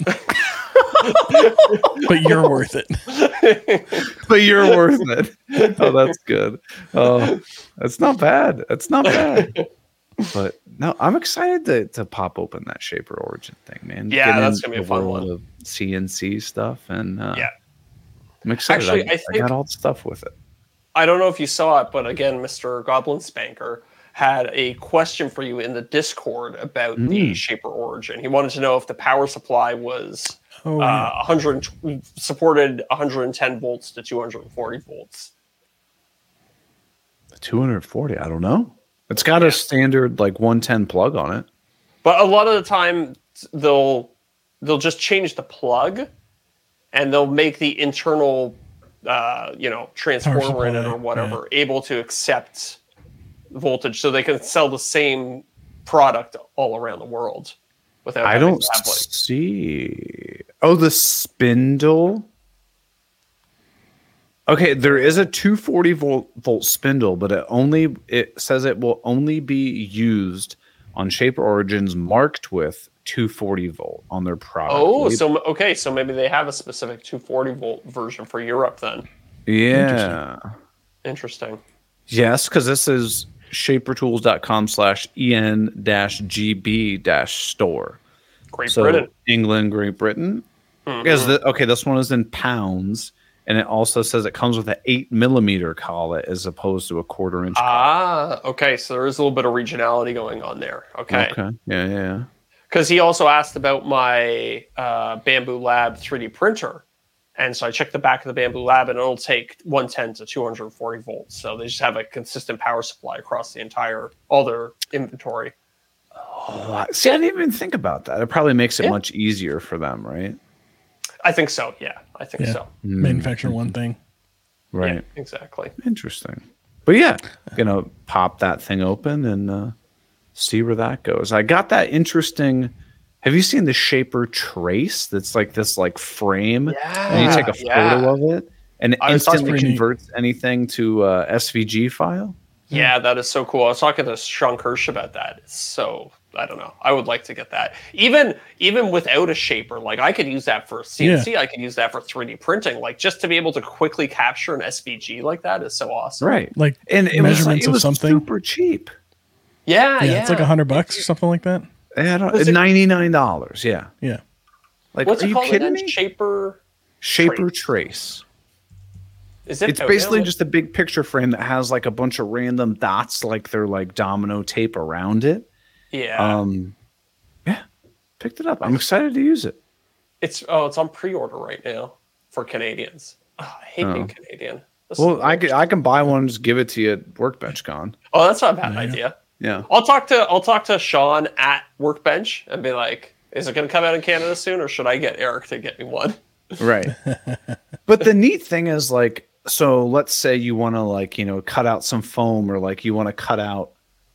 But you're worth it. But you're worth it. Oh, that's good. Oh, that's not bad. That's not bad. But no, I'm excited to pop open that Shaper Origin thing, man. Yeah, that's gonna be a fun one. Of CNC stuff, and yeah, I'm excited. Actually, I got all the stuff with it. I don't know if you saw it, but again, Mr. Goblin Spanker had a question for you in the Discord about the Shaper Origin. He wanted to know if the power supply was supported 110 volts to 240 volts. 240, I don't know. It's got a standard like 110 plug on it. But a lot of the time they'll just change the plug and they'll make the internal transformer in it or whatever able to accept voltage so they can sell the same product all around the world without I don't see. Oh, the spindle. Okay, there is a 240 volt spindle, but it says it will only be used on Shaper Origins marked with 240 volt on their product. Oh, so maybe they have a specific 240 volt version for Europe then. Yeah. Interesting. Yes, because this is shapertools.com/en-gb-store. Great Britain. England, Great Britain. Because this one is in pounds, and it also says it comes with an 8mm collet as opposed to a 1/4 inch. Okay. So there is a little bit of regionality going on there. Okay. Yeah. Because he also asked about my Bamboo Lab 3D printer. And so I checked the back of the Bamboo Lab, and it'll take 110 to 240 volts. So they just have a consistent power supply across all their inventory. Oh, see, I didn't even think about that. It probably makes it much easier for them, right? I think so. Yeah, I think so. Manufacture one thing. Right. Yeah, exactly. Interesting. But yeah, pop that thing open and see where that goes. I got that interesting. Have you seen the Shaper Trace? That's like this frame, and you take a photo of it, and it instantly converts anything to a SVG file. Yeah, that is so cool. I was talking to Sean Kirsch about that. It's so, I don't know. I would like to get that. Even without a Shaper, like I could use that for CNC. I could use that for 3D printing. Like just to be able to quickly capture an SVG like that is so awesome. Right. Like and it measurements was of something. Super cheap. Yeah. It's like $100 or something like that. Yeah, $99. Yeah. Yeah. Like, what's are it you called kidding again? me? Shaper Trace. Is it? It's basically just a big picture frame that has like a bunch of random dots, like they're like domino tape around it. Yeah. Yeah. Picked it up. I'm excited to use it. It's on pre-order right now for Canadians. Oh, I hate being Canadian. I can buy one and just give it to you at Workbench Con. Oh, that's not a bad idea. Yeah. I'll talk to Sean at Workbench and be like, is it going to come out in Canada soon, or should I get Eric to get me one? Right. But the neat thing is so let's say you want to cut out some foam, or you want to cut out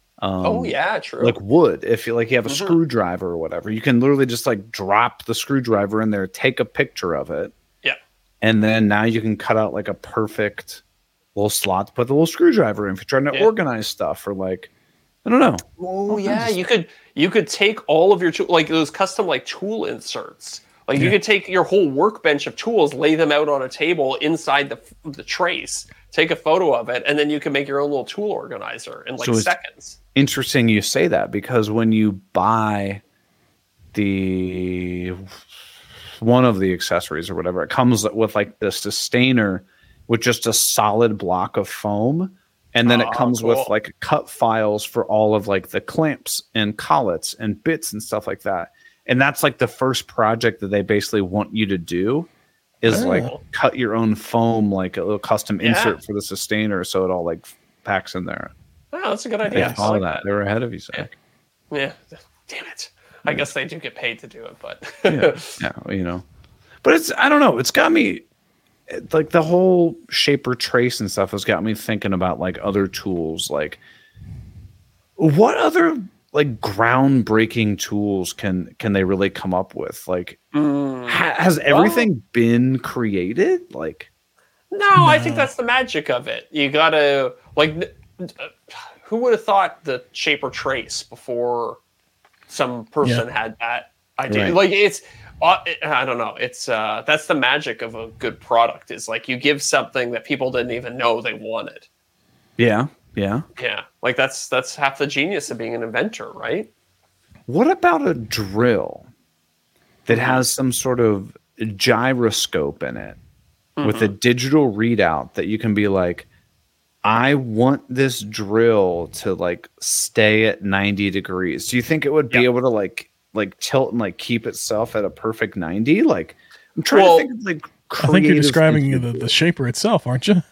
true. Like wood. If you have a screwdriver or whatever, you can literally just drop the screwdriver in there, take a picture of it. Yeah. And then now you can cut out a perfect little slot to put the little screwdriver in if you're trying to organize stuff, or I don't know. Oh yeah, you could take all of your those custom tool inserts. You could take your whole workbench of tools, lay them out on a table inside the trace, take a photo of it, and then you can make your own little tool organizer in seconds. Interesting you say that, because when you buy one of the accessories or whatever, it comes with the sustainer with just a solid block of foam. And then it comes with cut files for all of the clamps and collets and bits and stuff like that. And that's the first project that they basically want you to do is cut your own foam, a little custom insert for the sustainer, so it all packs in there. Wow, that's a good idea. All that. They were ahead of you, Zach. Yeah. Damn it. I guess they do get paid to do it, but yeah, But I don't know. It's got me like the whole shaper trace and stuff has got me thinking about like other tools. Like, what other like groundbreaking tools can they really come up with? Like, has everything been created? Like, no, I think that's the magic of it. You gotta like, who would have thought the shaper trace before some person had that idea? Right. Like, it's, I don't know. It's that's the magic of a good product. Is like you give something that people didn't even know they wanted. Yeah. Like that's half the genius of being an inventor, right? What about a drill that has some sort of gyroscope in it with a digital readout that you can be like, I want this drill to like stay at 90 degrees. Do you think it would be able to like tilt and like keep itself at a perfect 90? Like, I'm trying to think of like I think you're describing the shaper itself, aren't you?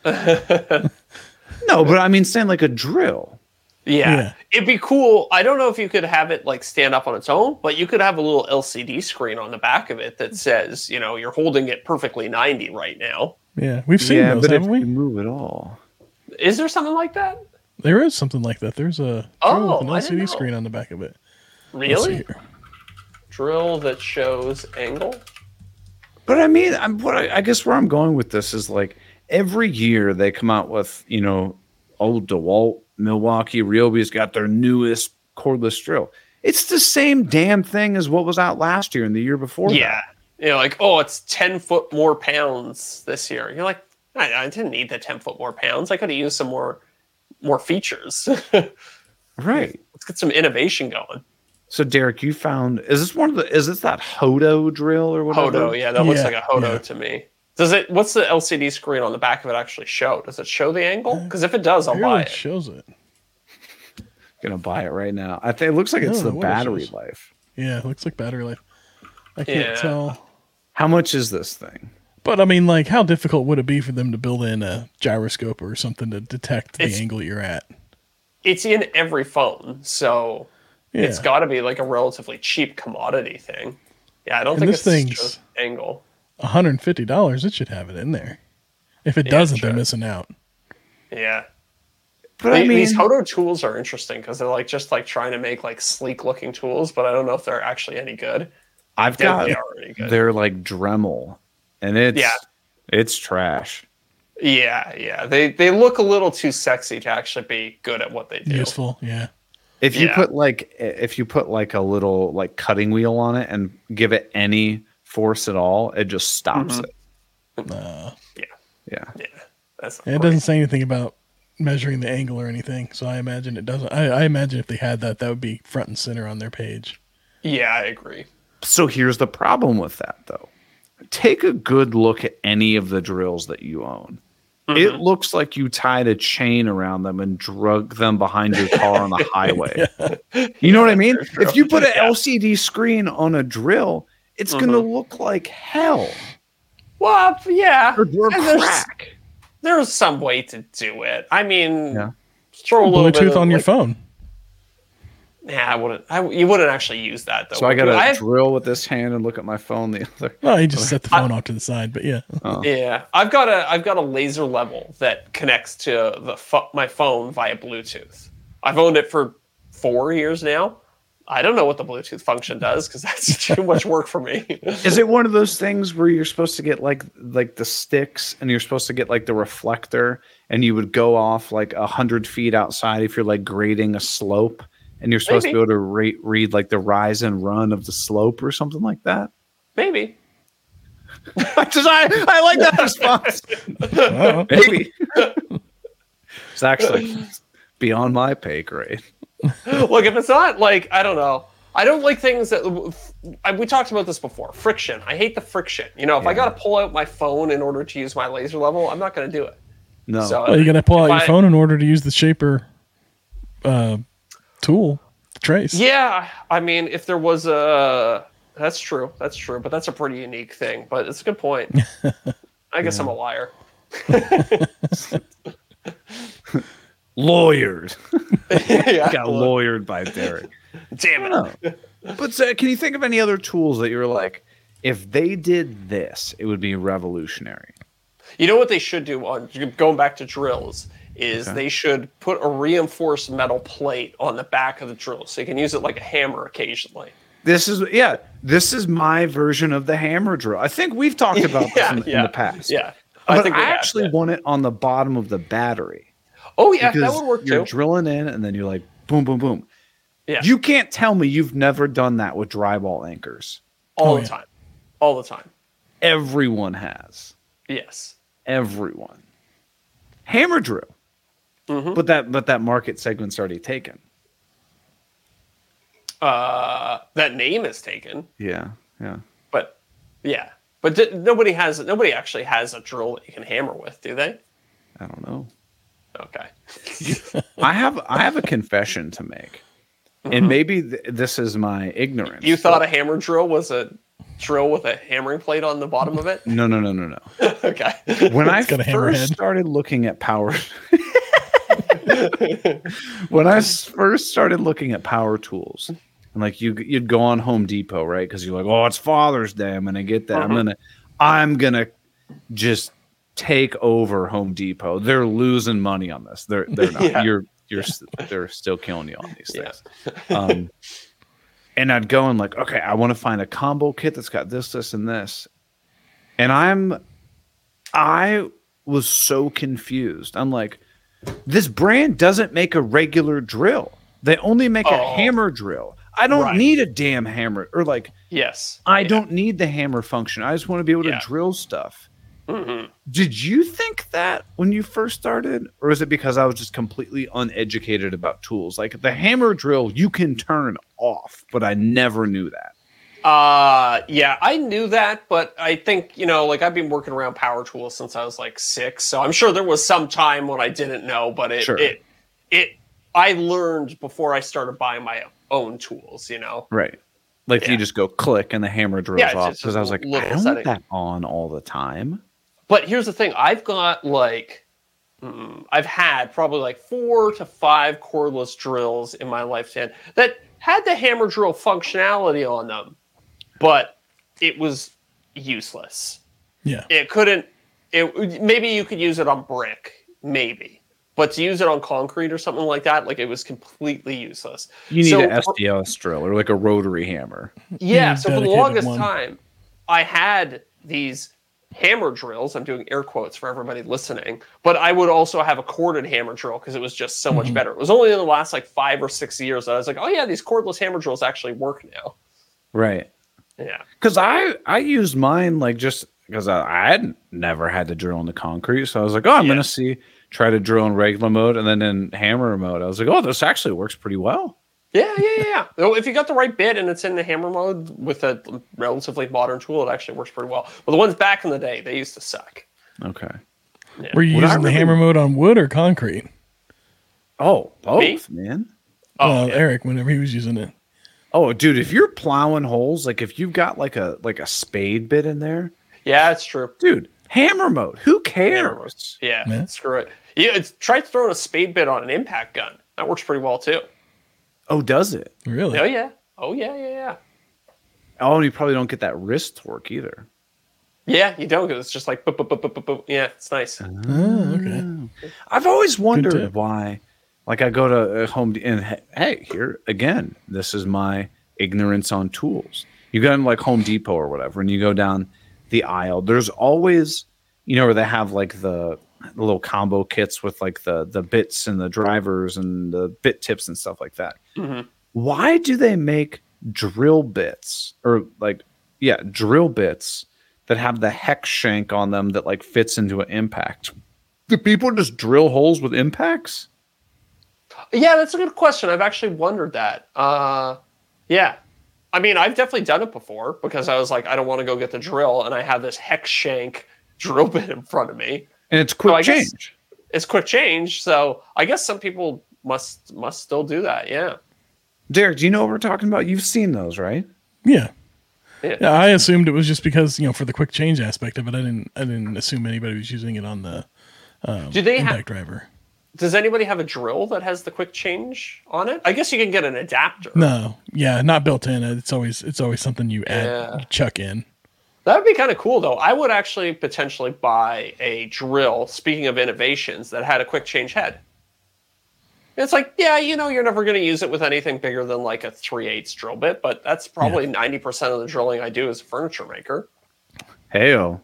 No, but I mean saying like a drill. Yeah. It'd be cool. I don't know if you could have it like stand up on its own, but you could have a little LCD screen on the back of it that says, you know, you're holding it perfectly 90 right now. Yeah, we've seen those, but haven't we? You move it all. Is there something like that? There is something like that. There's a drill with an LCD screen on the back of it. Really? Drill that shows angle? But I mean, I guess where I'm going with this is like every year they come out with, you know, old DeWalt, Milwaukee, Ryobi's got their newest cordless drill. It's the same damn thing as what was out last year and the year before. Yeah. You know, like, oh, it's 10 foot more pounds this year. You're like, I didn't need the 10 foot more pounds. I could have used some more features. Right. Let's get some innovation going. So Derek, you found, is this that Hodo drill or whatever? Hodo, yeah, that looks like a Hodo to me. What's the LCD screen on the back of it actually show? Does it show the angle? Because if it does, I'll buy it. It shows it. Gonna buy it right now. I think it looks like it's the battery life. Yeah, it looks like battery life. I can't tell. How much is this thing? But I mean, like, how difficult would it be for them to build in a gyroscope or something to detect the angle you're at? It's in every phone, so it's got to be like a relatively cheap commodity thing. Yeah, I don't think it's just angle. $150, it should have it in there. If it doesn't, they're missing out. Yeah. But I mean, these Hodo tools are interesting because they're like just like trying to make like sleek looking tools, but I don't know if they're actually any good. I've got they're like Dremel, and it's trash. Yeah. They look a little too sexy to actually be good at what they do. Useful, yeah. If you put like a little like cutting wheel on it and give it any force at all, it just stops it. Yeah. It doesn't say anything about measuring the angle or anything, so I imagine it doesn't. I imagine if they had that would be front and center on their page. Yeah, I agree. So here's the problem with that, though. Take a good look at any of the drills that you own. It looks like you tied a chain around them and drug them behind your car on the highway. You know what I mean? If you put an LCD screen on a drill, it's going to look like hell. Well, yeah. Or crack. There's some way to do it. I mean, throw a little Bluetooth on your phone. Yeah, I wouldn't. You wouldn't actually use that though. So I got to drill with this hand and look at my phone the other. Well, you just set the phone off to the side, but yeah. Yeah, I've got a laser level that connects to my phone via Bluetooth. I've owned it for 4 years now. I don't know what the Bluetooth function does because that's too much work for me. Is it one of those things where you're supposed to get like the sticks and you're supposed to get like the reflector and you would go off like 100 feet outside if you're like grading a slope? And you're supposed to be able to read like the rise and run of the slope or something like that? Maybe. I like that response. Maybe. It's actually beyond my pay grade. Look, if it's not like, I don't know. I don't like things that we talked about this before. Friction. I hate the friction. You know, if I got to pull out my phone in order to use my laser level, I'm not going to do it. No. So, you got to pull out your phone in order to use the shaper tool trace. Yeah, I mean, if there was that's true, but that's a pretty unique thing. But it's a good point. I guess I'm a liar. Lawyered. Got lawyered by Derek. Damn it. But can you think of any other tools that you're like, if they did this, it would be revolutionary. You know what they should do on going back to drills is they should put a reinforced metal plate on the back of the drill so you can use it like a hammer occasionally. This is my version of the hammer drill. I think we've talked about this in the past. Yeah. But I actually want it on the bottom of the battery. Oh yeah, that would work too. You're drilling in and then you're like boom, boom, boom. Yeah. You can't tell me you've never done that with drywall anchors. All the time. All the time. Everyone has. Yes. Everyone. Hammer drill. Mm-hmm. But that market segment's already taken. That name is taken. Yeah. But nobody actually has a drill that you can hammer with, do they? I don't know. Okay. I have a confession to make. And maybe this is my ignorance. You thought a hammer drill was a drill with a hammering plate on the bottom of it? No. Okay. When I first started looking at power tools, and like you'd go on Home Depot, right? Because you're like, oh, it's Father's Day. I'm gonna get that. I'm gonna just take over Home Depot. They're losing money on this. They're not. They're still killing you on these things. Yeah. And I'd go and like, okay, I want to find a combo kit that's got this, and this. And I was so confused. I'm like, this brand doesn't make a regular drill. They only make a hammer drill. I don't need a damn hammer. Or like, I don't need the hammer function. I just want to be able to drill stuff. Mm-hmm. Did you think that when you first started? Or is it because I was just completely uneducated about tools? Like the hammer drill, you can turn off, but I never knew that. I knew that, but I think, like I've been working around power tools since I was like 6. So I'm sure there was some time when I didn't know, but I learned before I started buying my own tools, Right. Like you just go click and the hammer drills off. Because I was like, I don't want that on all the time. But here's the thing. I've got I've had probably like 4 to 5 cordless drills in my lifetime that had the hammer drill functionality on them, but it was useless. Yeah. Maybe you could use it on brick, maybe. But to use it on concrete or something like that, like it was completely useless. You need an SDS drill or like a rotary hammer. Yeah, so for the longest time, I had these hammer drills. I'm doing air quotes for everybody listening, but I would also have a corded hammer drill because it was just so much better. It was only in the last like 5 or 6 years that I was like, oh yeah, these cordless hammer drills actually work now. Right. Yeah. Because I used mine like just because I had never had to drill into concrete, so I was like, oh, I'm gonna try to drill in regular mode, and then in hammer mode, I was like, oh, this actually works pretty well. Yeah. If you got the right bit and it's in the hammer mode with a relatively modern tool, it actually works pretty well. But the ones back in the day, they used to suck. Okay. Yeah. Were you using the hammer mode on wood or concrete? Oh, both, man. Eric, whenever he was using it. Oh, dude, if you're plowing holes, like if you've got like a spade bit in there. Yeah, it's true. Dude, hammer mode. Who cares? Yeah, screw it. Yeah, try throwing a spade bit on an impact gun. That works pretty well too. Oh, does it? Really? Oh, yeah. Oh, and you probably don't get that wrist torque either. Yeah, you don't, because it's just like, boop, boop, boop, boop, boop. Yeah, it's nice. Oh, okay. I've always wondered why, like I go to Home and hey, here again, this is my ignorance on tools. You go in like Home Depot or whatever, and you go down the aisle. There's always, where they have like the little combo kits with like the bits and the drivers and the bit tips and stuff like that. Mm-hmm. Why do they make drill bits drill bits that have the hex shank on them that like fits into an impact? Do people just drill holes with impacts? Yeah, that's a good question. I've actually wondered that. Yeah. I mean, I've definitely done it before because I was like, I don't want to go get the drill, and I have this hex shank drill bit in front of me. And it's quick change. It's quick change, so I guess some people must still do that. Yeah. Derek, do you know what we're talking about? You've seen those, right? Yeah. I assumed it was just because for the quick change aspect of it. I didn't assume anybody was using it on the impact driver. Does anybody have a drill that has the quick change on it? I guess you can get an adapter. No, not built in. It's always something you add, you chuck in. That would be kind of cool, though. I would actually potentially buy a drill, speaking of innovations, that had a quick change head. It's like, yeah, you're never going to use it with anything bigger than like a 3/8 drill bit, but that's probably 90% of the drilling I do as a furniture maker. Heyo.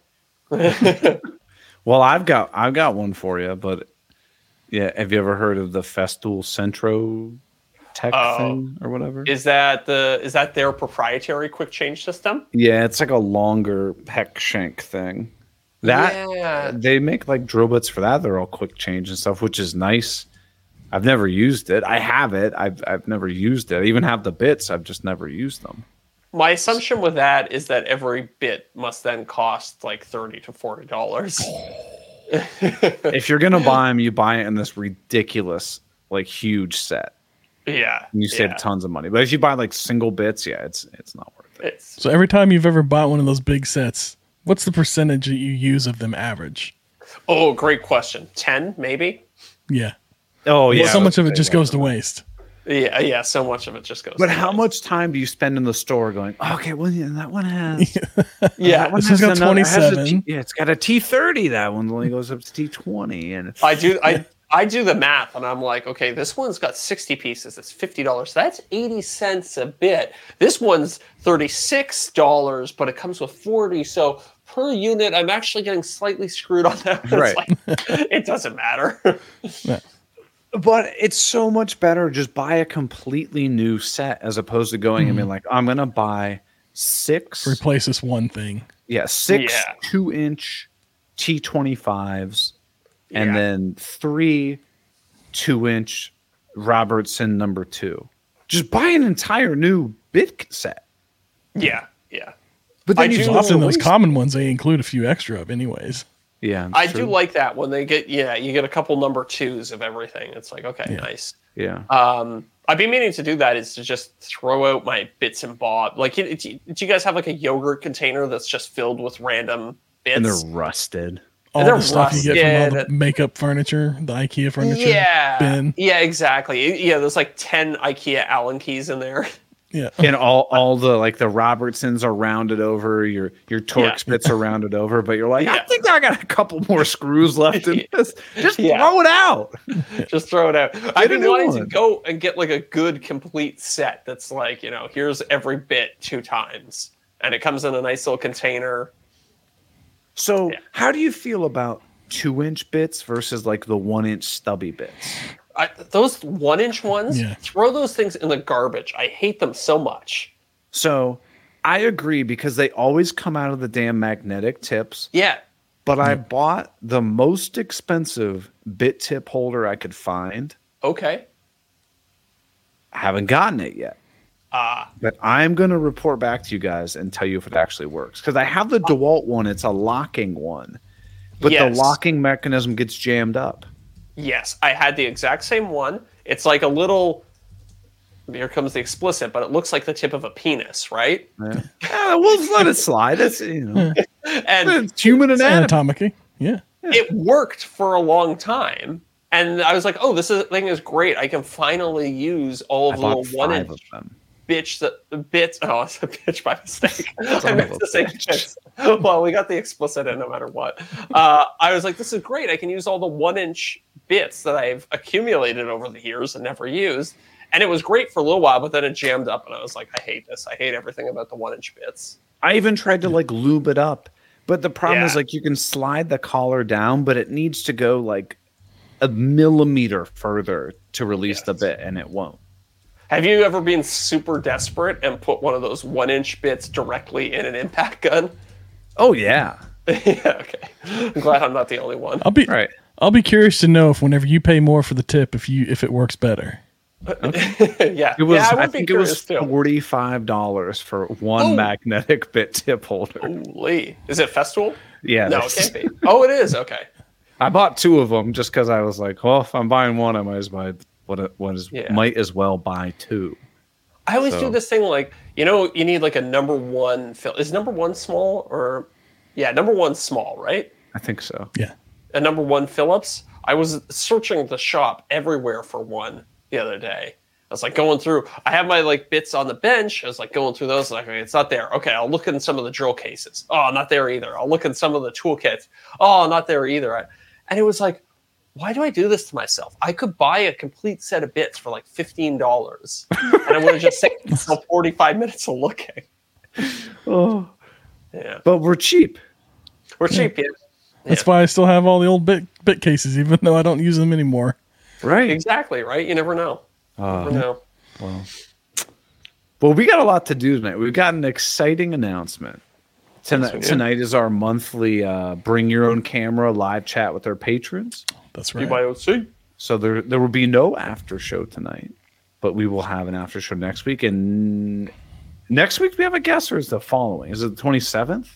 Well, I've got one for you, but yeah, have you ever heard of the Festool Centro Tech thing or whatever? Is that their proprietary quick change system? Yeah, it's like a longer heck shank thing. They make like drill bits for that. They're all quick change and stuff, which is nice. I've never used it. I have it. I've never used it. I even have the bits. I've just never used them. My assumption with that is that every bit must then cost like $30 to $40. If you're gonna buy them, you buy it in this ridiculous, like huge set. Yeah, and you save tons of money. But if you buy like single bits, it's not worth it. So every time you've ever bought one of those big sets, what's the percentage that you use of them average? Oh, great question. 10, maybe? Yeah. Oh, yeah. So much of it just goes to waste. Yeah, so much of it just goes But to how waste. much time do you spend in the store going, okay, well, yeah, that one has... Yeah. This has got 27. It's got a T30. That one only goes up to T20. And I do the math, and I'm like, okay, this one's got 60 pieces. It's $50. So that's 80 cents a bit. This one's $36, but it comes with 40. So per unit, I'm actually getting slightly screwed on that. Right. It's like, it doesn't matter. Yeah. But it's so much better just buy a completely new set as opposed to going and being like, I'm going to buy 6. Replace this one thing. Yeah, 6 2-inch T25s and then 3 2-inch Robertson number 2. Just buy an entire new bit set. Yeah. But then Often those common ones, they include a few extra of anyways. Yeah, I do like that when they get, you get a couple number 2s of everything. It's like, okay, nice. Yeah. I've been meaning to do that is to just throw out my bits and bobs. Like, do you guys have like a yogurt container that's just filled with random bits? And they're rusted. All they're the stuff you get from all the rusted. makeup furniture, the IKEA furniture bin. Yeah, exactly. Yeah, there's like 10 IKEA Allen keys in there. Yeah. And all the like the Robertsons are rounded over, your Torx bits are rounded over, but you're like, I think I got a couple more screws left in this. Just throw it out. Just throw it out. I've been wanting to go and get like a good complete set that's like, here's every bit 2 times. And it comes in a nice little container. So how do you feel about 2-inch bits versus like the 1-inch stubby bits? Those 1-inch ones, throw those things in the garbage. I hate them so much. So I agree because they always come out of the damn magnetic tips. Yeah. But I bought the most expensive bit tip holder I could find. Okay. I haven't gotten it yet. But I'm going to report back to you guys and tell you if it actually works. Because I have the DeWalt one. It's a locking one. But the locking mechanism gets jammed up. Yes, I had the exact same one. It's like a little, here comes the explicit, but it looks like the tip of a penis, right? Yeah, we'll let it slide. It's, and it's human anatomy. Anatomically. Yeah. It worked for a long time. And I was like, oh, thing is great. I can finally use all of the little 1-inch of them. bits. Oh, it's a bitch by mistake. I meant to say bits. Well, we got the explicit in no matter what. I was like, this is great. I can use all the 1-inch bits that I've accumulated over the years and never used. And it was great for a little while, but then it jammed up and I was like, I hate this. I hate everything about the 1-inch bits. I even tried to like lube it up. But the problem is like you can slide the collar down, but it needs to go like a millimeter further to release the bit and it won't. Have you ever been super desperate and put one of those 1-inch bits directly in an impact gun? Oh yeah. Yeah, okay. I'm glad I'm not the only one. I'll be curious to know if whenever you pay more for the tip, if it works better. Yeah. It was I think it was $45 for one magnetic bit tip holder. Holy. Is it Festool? Yeah. No, it can't be. Oh, it is. Okay. I bought 2 of them just because I was like, well, if I'm buying one, I might as well buy 2. I always do this thing like, you need like a number 1 fill. Is number 1 small or number 1 small, right? I think so. Yeah. A number 1 Phillips. I was searching the shop everywhere for one the other day. was like going through. I have my like bits on the bench. I was like going through those. Like, okay, it's not there. Okay, I'll look in some of the drill cases. Oh, not there either. I'll look in some of the toolkits. Oh, not there either. And it was like, why do I do this to myself? I could buy a complete set of bits for like $15, and I would have just saved myself 45 minutes of looking. Oh, Yeah, but we're cheap. we're cheap. Yeah, That's why I still have all the old bit cases, even though I don't use them anymore. Right. exactly. Right. You never know. Never know. Well, we got a lot to do tonight. We've got an exciting announcement. Yes, we do. Tonight is our monthly Bring Your Own Camera live chat with our patrons. That's right. BYOC. So there will be no after show tonight, but we will have an after show next week. And next week we have a guest, or is the following? Is it the 27th?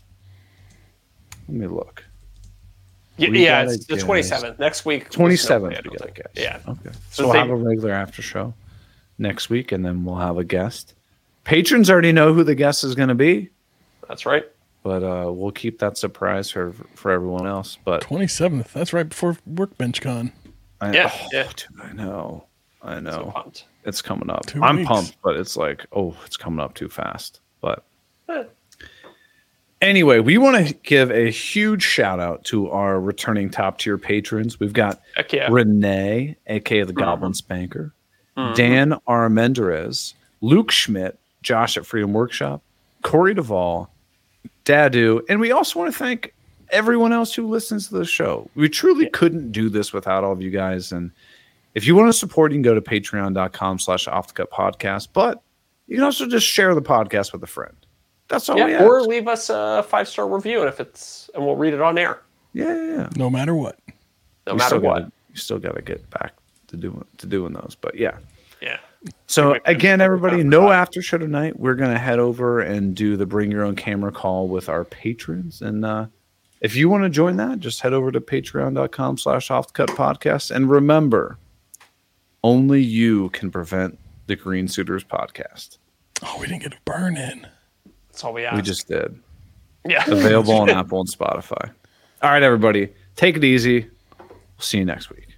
Let me look. Yeah, it's the 27th. Next week. 27th. No, We got a guest. Yeah. Okay. So So we'll have a regular after show next week, and then we'll have a guest. Patrons already know who the guest is going to be, That's right. but we'll keep that surprise for everyone else. But 27th. That's right before Workbench Con. Yeah. Dude, I know. So pumped. It's coming up. 2 I'm weeks. pumped, but it's like, it's coming up too fast. But Eh, anyway, we want to give a huge shout out to our returning top tier patrons. We've got Heck yeah. Renee, aka the Goblin Spanker, Dan Armendariz, Luke Schmidt, Josh at Freedom Workshop, Corey Duvall, Dadu, and we also want to thank everyone else who listens to the show. We truly couldn't do this without all of you guys. And if you want to support, you can go to patreon.com/offthecut-podcast, but you can also just share the podcast with a friend. That's all we ask. Or leave us a 5-star review, and we'll read it on air. Yeah. No matter what. No You matter still what. gotta- you still got to get back to doing those. But yeah. Yeah. So again, everybody, no after show tonight. We're going to head over and do the Bring Your Own Camera call with our patrons. And if you want to join that, just head over to patreon.com/offthecutpodcast. And remember, only you can prevent the Green Suitors podcast. Oh, we didn't get a burn in. That's all we ask. We just did. Yeah. Available on Apple and Spotify. All right, everybody, take it easy. We'll see you next week.